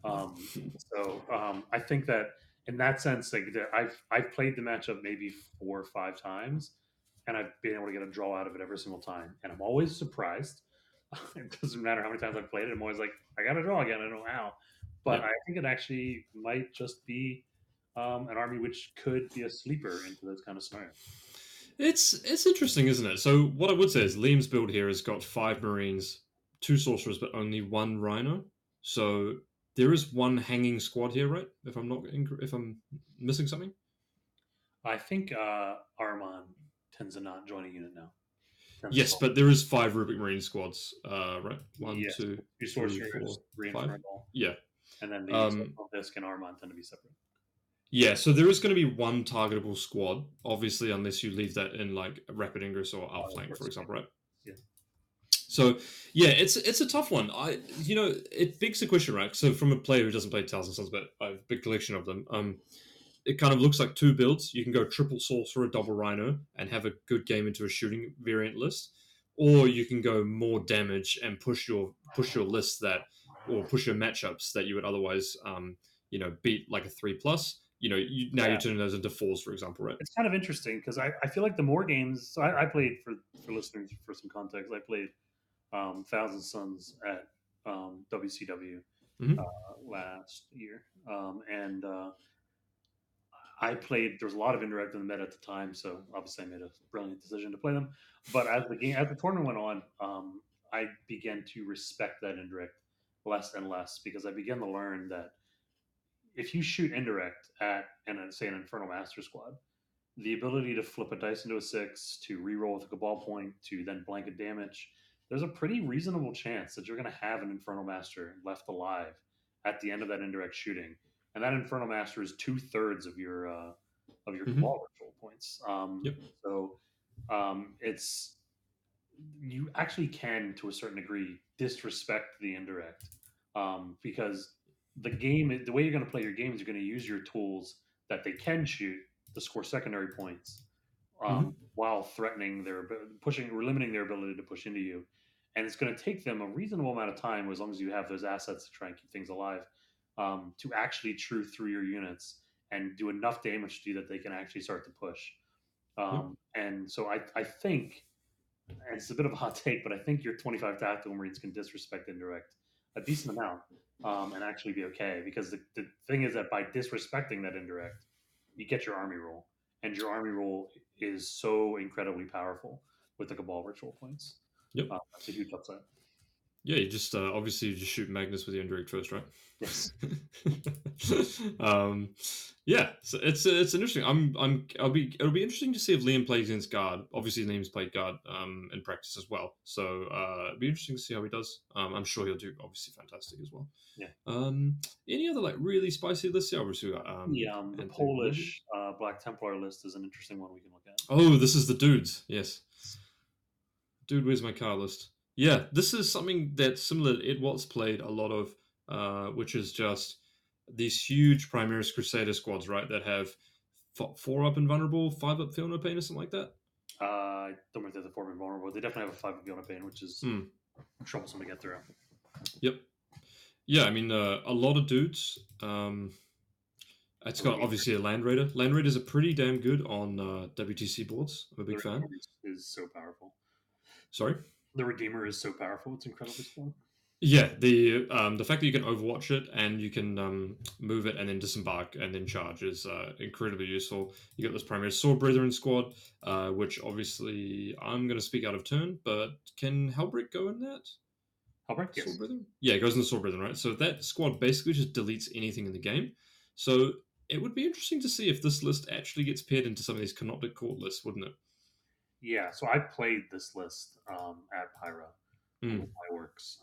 I think that in that sense, I've played the matchup maybe 4 or 5 times, and I've been able to get a draw out of it every single time. And I'm always surprised. It doesn't matter how many times I've played it. I'm always like, I got a draw again. I don't know how. But I think it actually might just be an army which could be a sleeper into those kind of scenarios. It's interesting, isn't it? So what I would say is Liam's build here has got 5 Marines, 2 Sorcerers, but only 1 Rhino. So there is 1 hanging squad here, right? If I'm missing something. I think Ahriman tends to not join a unit now. Yes, but there is 5 Rubric Marine squads, right? 1, 2, 3, 4, 5. Yeah. And then the Disc and Ahriman tend to be separate. Yeah, so there is going to be 1 targetable squad, obviously, unless you leave that in like Rapid Ingress or Outflank, for example, right? Yeah. So yeah, it's a tough one. It begs the question, right? So from a player who doesn't play Thousand Sons, but I have a big collection of them, it kind of looks like 2 builds. You can go triple Sorcerer, double Rhino, and have a good game into a shooting variant list, or you can go more damage and push your list or push your matchups that you would otherwise beat like a 3+. You're turning those into 4s, for example, right? It's kind of interesting because I feel like the more games. So I played for listeners for some context. I played Thousand Sons at WCW last year, and I played. There was a lot of indirect in the meta at the time, so obviously I made a brilliant decision to play them. But as the tournament went on, I began to respect that indirect less and less because I began to learn that if you shoot indirect at say an Infernal Master squad, the ability to flip a dice into a 6, to reroll with a Cabal point, to then blanket damage, there's a pretty reasonable chance that you're going to have an Infernal Master left alive at the end of that indirect shooting, and that Infernal Master is 2/3 of your Cabal ritual points. So it's you actually can, to a certain degree, disrespect the indirect, because the way you're going to play your game is you're going to use your tools that they can shoot to score secondary points, Hmm. while threatening pushing or limiting their ability to push into you. And it's going to take them a reasonable amount of time, as long as you have those assets to try and keep things alive, to actually chew through your units and do enough damage to you that they can actually start to push. Yep. And so I think, and it's a bit of a hot take, but I think your 25 tactical Marines can disrespect indirect a decent amount, and actually be okay. Because the thing is that by disrespecting that indirect, you get your army roll, and your army roll is so incredibly powerful with the Cabal ritual points. Yep. That's a huge upside. Yeah, you just obviously you just shoot Magnus with your indirect first, right? Yes. um, yeah, so it's interesting. It'll be interesting to see if Liam plays against guard. Obviously, Liam's played guard in practice as well, so it'll be interesting to see how he does. I'm sure he'll do obviously fantastic as well. Yeah. Any other like really spicy lists? Yeah, obviously we got The Anthony Morgan. Polish Black Templar list is an interesting one we can look at. Oh, this is the dudes. Yes, dude, where's my car list? Yeah, this is something that's similar to Ed Watts played a lot of, which is just these huge Primaris Crusader squads, right? That have 4 up invulnerable, 5 up feel no pain, or something like that. I don't know if they're the 4 invulnerable. They definitely have a 5 Beyond Pain, which is Hmm. troublesome to get through. Yep. Yeah, I mean, a lot of dudes. It's got Redeemer obviously a Land Raider. Land Raiders are pretty damn good on WTC boards. I'm a big fan. is so powerful. Sorry? The Redeemer is so powerful. It's incredibly strong. Yeah, the fact that you can Overwatch it and you can move it and then disembark and then charge is incredibly useful. You got this primary Sword Brethren squad, which obviously I'm going to speak out of turn, but can Hellbrick go in that? Hellbrick, yes. Sword Brethren? Yeah, it goes in the Sword Brethren, right? So that squad basically just deletes anything in the game. So it would be interesting to see if this list actually gets paired into some of these Canoptic Court lists, wouldn't it? Yeah, so I played this list at Pyra on the Mm. Fireworks,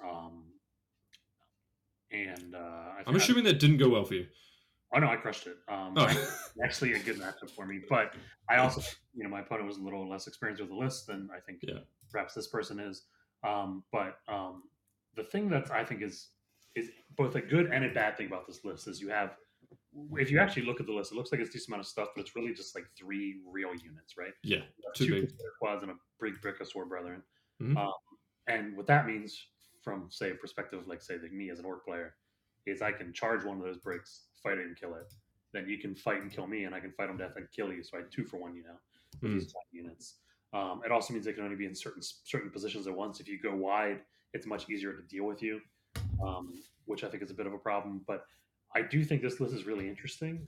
and I'm assuming that didn't go well for you. oh no, I crushed it. Oh. Actually, a good matchup for me. But I also, my opponent was a little less experienced with the list than I think Yeah. perhaps this person is. But the thing that I think is both a good and a bad thing about this list is you have, if you actually look at the list, it looks like it's a decent amount of stuff, but it's really just like 3 real units, right? Yeah, You have too 2 big. Crusader quads and a brick of Sword Brethren. Mhm. Um, and what that means, from say a perspective of like say like me as an orc player, is I can charge one of those bricks, fight it and kill it. Then you can fight and kill me, and I can fight them to death and kill you. So I 2-for-1, with Mm. these units. It also means they can only be in certain positions at once. If you go wide, it's much easier to deal with you, which I think is a bit of a problem. But I do think this list is really interesting.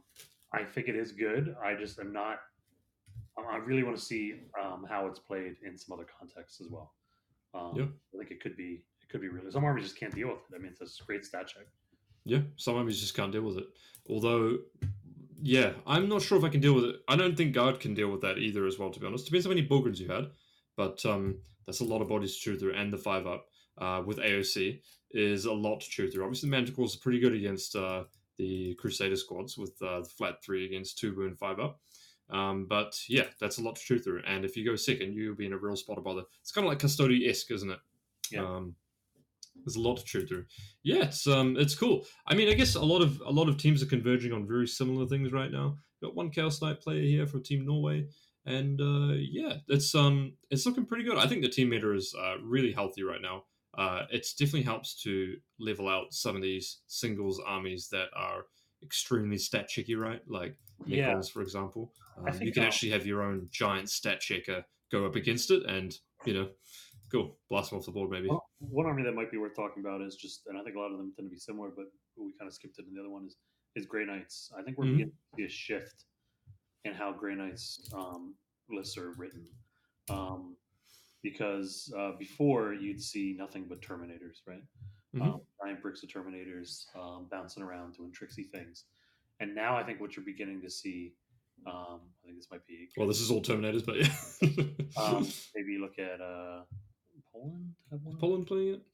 I think it is good. I just am not. I really want to see how it's played in some other contexts as well. Yeah. I think it could be really. Some armies just can't deal with it. I mean, it's a great stat check. Yeah, some armies just can't deal with it. Although, yeah, I'm not sure if I can deal with it. I don't think Guard can deal with that either, as well. To be honest, depends how many Bulgrins you had, but that's a lot of bodies to chew through, and the 5-up with AOC is a lot to chew through. Obviously, the Manticores are pretty good against the Crusader squads with the flat 3 against 2 and 5-up. But yeah, that's a lot to chew through, and if you go second, you'll be in a real spot of bother. It's kind of like Custody-esque, isn't it? Yeah. There's a lot to chew through. Yeah, it's cool. I mean, I guess a lot of teams are converging on very similar things right now. Got one Chaos Knight player here for Team Norway, and yeah, it's looking pretty good. I think the team meta is really healthy right now. It definitely helps to level out some of these singles armies that are extremely stat checky, right? Like Yeah. Necrons, for example. I think You can actually have your own giant stat checker go up against it, and cool, blast them off the board maybe. one army that might be worth talking about is just, and I think a lot of them tend to be similar, but we kind of skipped it in the other one is Grey Knights. I think we're beginning to see a shift in how Grey Knights lists are written, because before you'd see nothing but Terminators, right? Giant bricks of Terminators bouncing around doing tricksy things, and now I think what you're beginning to see. I think this might be. Well, this is all Terminators, but yeah. Maybe look at Poland. Have one? Is Poland playing it?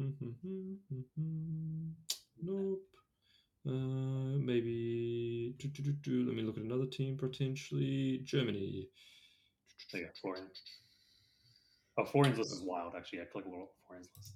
Nope. Maybe. Let me look at another team potentially. Germany. Yeah, Florian. Oh, Florian's list is wild. Actually, I click a little Florian's list.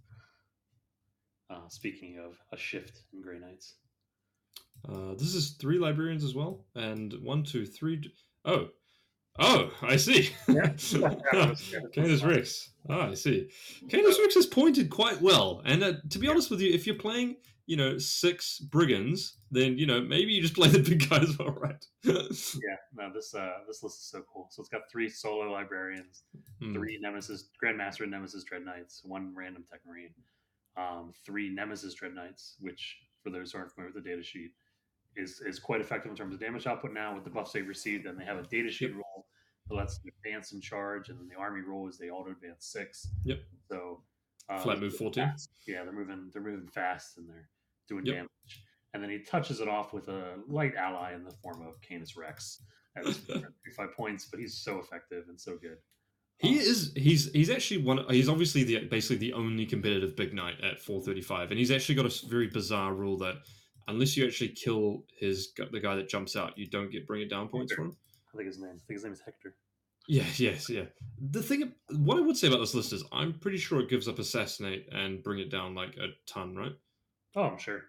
Speaking of a shift in Grey Knights. This is 3 librarians as well, and 1, 2, 3. Oh, oh, I see. Yeah. Canis Rex. Ah, I see. Canis Rex is pointed quite well, and to be honest with you, if you're playing, 6 brigands, then maybe you just play the big guy as well, right? Yeah, no, this list is so cool. So it's got 3 solo librarians, 3 Nemesis Grandmaster Nemesis Dread Knights, 1 random Tech Marine, 3 Nemesis Dread Knights, which for those who aren't familiar with the data sheet is quite effective in terms of damage output now with the buffs they've received. And they have a data sheet Yep. roll that lets them advance and charge, and then the army roll is they auto advance 6. Yep. So Flat move 14. fast. Yeah, they're moving fast and they're doing Yep. damage. And then he touches it off with a light ally in the form of Canis Rex at 35 points, but he's so effective and so good. He is. He's actually one. He's obviously basically the only competitive big knight at 435, and he's actually got a very bizarre rule that unless you actually kill the guy that jumps out, you don't get bring it down points for him. I think his name is Hector. Yeah. Yes. Yeah. The thing, what I would say about this list is, I'm pretty sure it gives up assassinate and bring it down like a ton, right? Oh, I'm sure.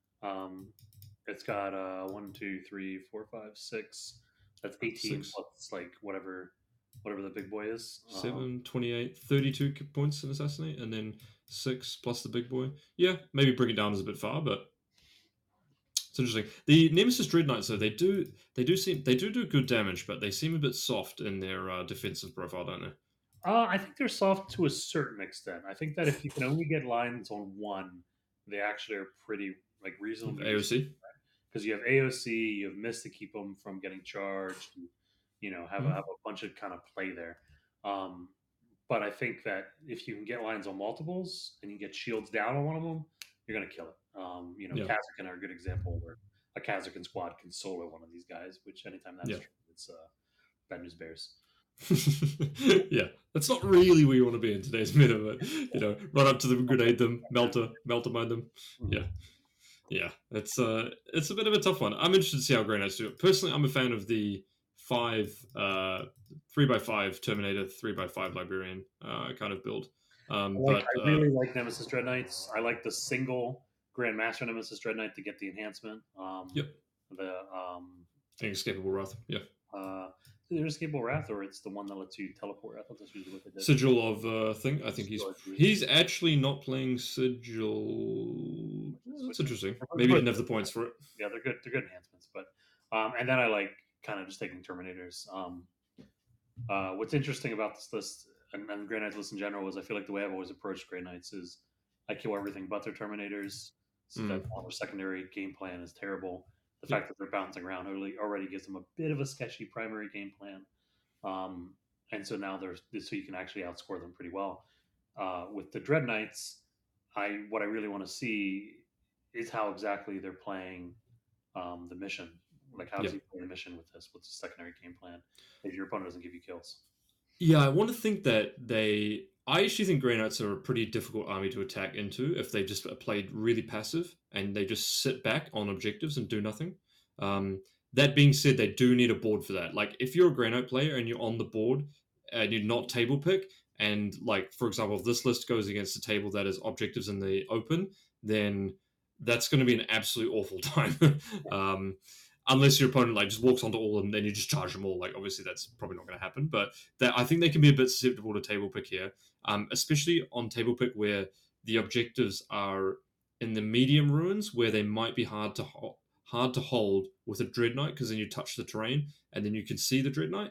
It's got 1, 2, 3, 4, 5, 6. That's 18 plus like whatever the big boy is. 7, 28, 32 points in assassinate, and then 6 plus the big boy. Yeah, maybe bring it down is a bit far, but it's interesting. The Nemesis Dread Knights, though, they do do good damage, but they seem a bit soft in their defensive profile, don't they? I think they're soft to a certain extent. I think that if you can only get lines on one, they actually are pretty like reasonable. AOC, because you have AOC, you have Mist to keep them from getting charged. Have a bunch of kind of play there. But I think that if you can get lines on multiples and you get shields down on one of them, you're going to kill it. Kazakin are a good example where a Kazakin squad can solo one of these guys, which anytime that's true, it's bad news bears. Yeah, that's not really where you want to be in today's meta, but run up to them, grenade them, melt mind them. Yeah, it's a bit of a tough one. I'm interested to see how Grey Knights do it. Personally, I'm a fan of the 3x5 Terminator, 3x5 Librarian kind of build. I really like Nemesis Dread Knights. I like the single Grandmaster Nemesis Dread Knight to get the enhancement. The Inescapable Wrath. Yeah. Either Escapable Wrath or it's the one that lets you teleport. I thought that's usually what they did. Sigil of thing. I think he's actually not playing Sigil. That's interesting. Maybe he didn't have the points for it. Yeah, they're good. They're good enhancements, but and then I like kind of just taking Terminators. What's interesting about this list and Grey Knights list in general is I feel like the way I've always approached Grey Knights is I kill everything but their Terminators, so that all their secondary game plan is terrible. The fact that they're bouncing around already gives them a bit of a sketchy primary game plan, and so now so you can actually outscore them pretty well. With the Dread Knights, what I really want to see is how exactly they're playing the mission. Like how does he play the mission with this? What's the secondary game plan if your opponent doesn't give you kills? Yeah, I want to think that I actually think Grey Knights are a pretty difficult army to attack into if they just played really passive and they just sit back on objectives and do nothing. That being said, they do need a board for that. Like, if you're a Grey Knight player and you're on the board and you're not table pick, and like, for example, if this list goes against a table that is objectives in the open, then that's going to be an absolute awful time. Unless your opponent like just walks onto all of them, then you just charge them all. Like, obviously that's probably not going to happen, but I think they can be a bit susceptible to table pick here, especially on table pick where the objectives are in the medium ruins, where they might be hard to hold with a Dread Knight, because then you touch the terrain and then you can see the Dread Knight.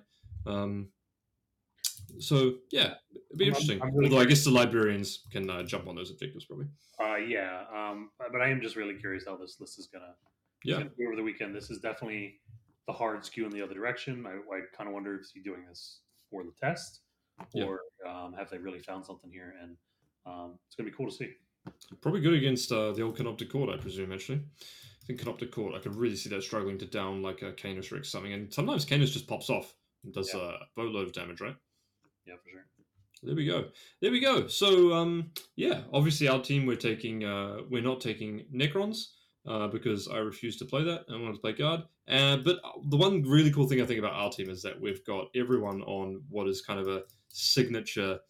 So yeah, it'd be interesting. Although I guess the librarians can jump on those objectives probably. But I am just really curious how this list is gonna be over the weekend. This is definitely the hard skew in the other direction. I kind of wonder if he's doing this for the test, or have they really found something here? And it's gonna be cool to see. Probably good against the old Canoptic Court, I presume. Actually, I think Canoptic Court, I could really see that struggling to down like a Canis Rex something, and sometimes Canis just pops off and does a boatload of damage, right? Yeah, for sure. There we go. So obviously our team we're not taking Necrons because I refuse to play that. I wanted to play guard. But the one really cool thing I think about our team is that we've got everyone on what is kind of a signature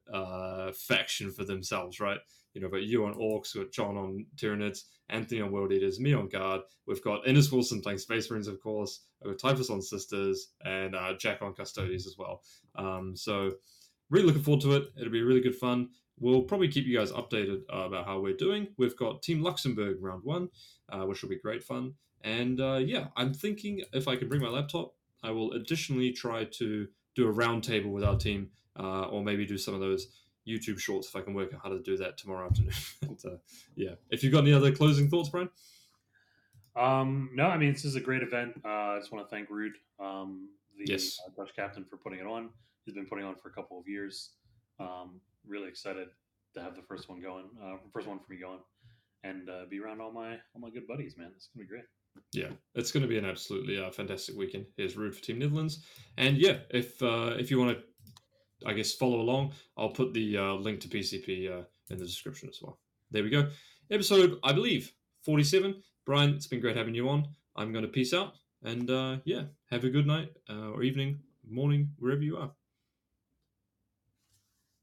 faction for themselves, right? We've got you on Orcs, we've got John on Tyranids, Anthony on World Eaters, me on Guard. We've got Innes Wilson playing Space Marines, of course. We've got Typhus on Sisters, and Jack on Custodies as well. So really looking forward to it. It'll be really good fun. We'll probably keep you guys updated about how we're doing. We've got Team Luxembourg round 1, which will be great fun. And I'm thinking if I can bring my laptop, I will additionally try to do a round table with our team, or maybe do some of those YouTube shorts if I can work out how to do that tomorrow afternoon. And, if you've got any other closing thoughts, Brian? No, I mean, this is a great event. I just want to thank Rude, the Yes. Dutch captain, for putting it on. He's been putting it on for a couple of years. Really excited to have the first one going, first one for me going, and be around all my good buddies, man. It's gonna be great. Yeah, it's going to be an absolutely fantastic weekend. Here's Rude for Team Netherlands. And yeah, if you want to, I guess, follow along, I'll put the link to PCP in the description as well. There we go. Episode, I believe, 47. Brian, it's been great having you on. I'm going to peace out. And have a good night or evening, morning, wherever you are.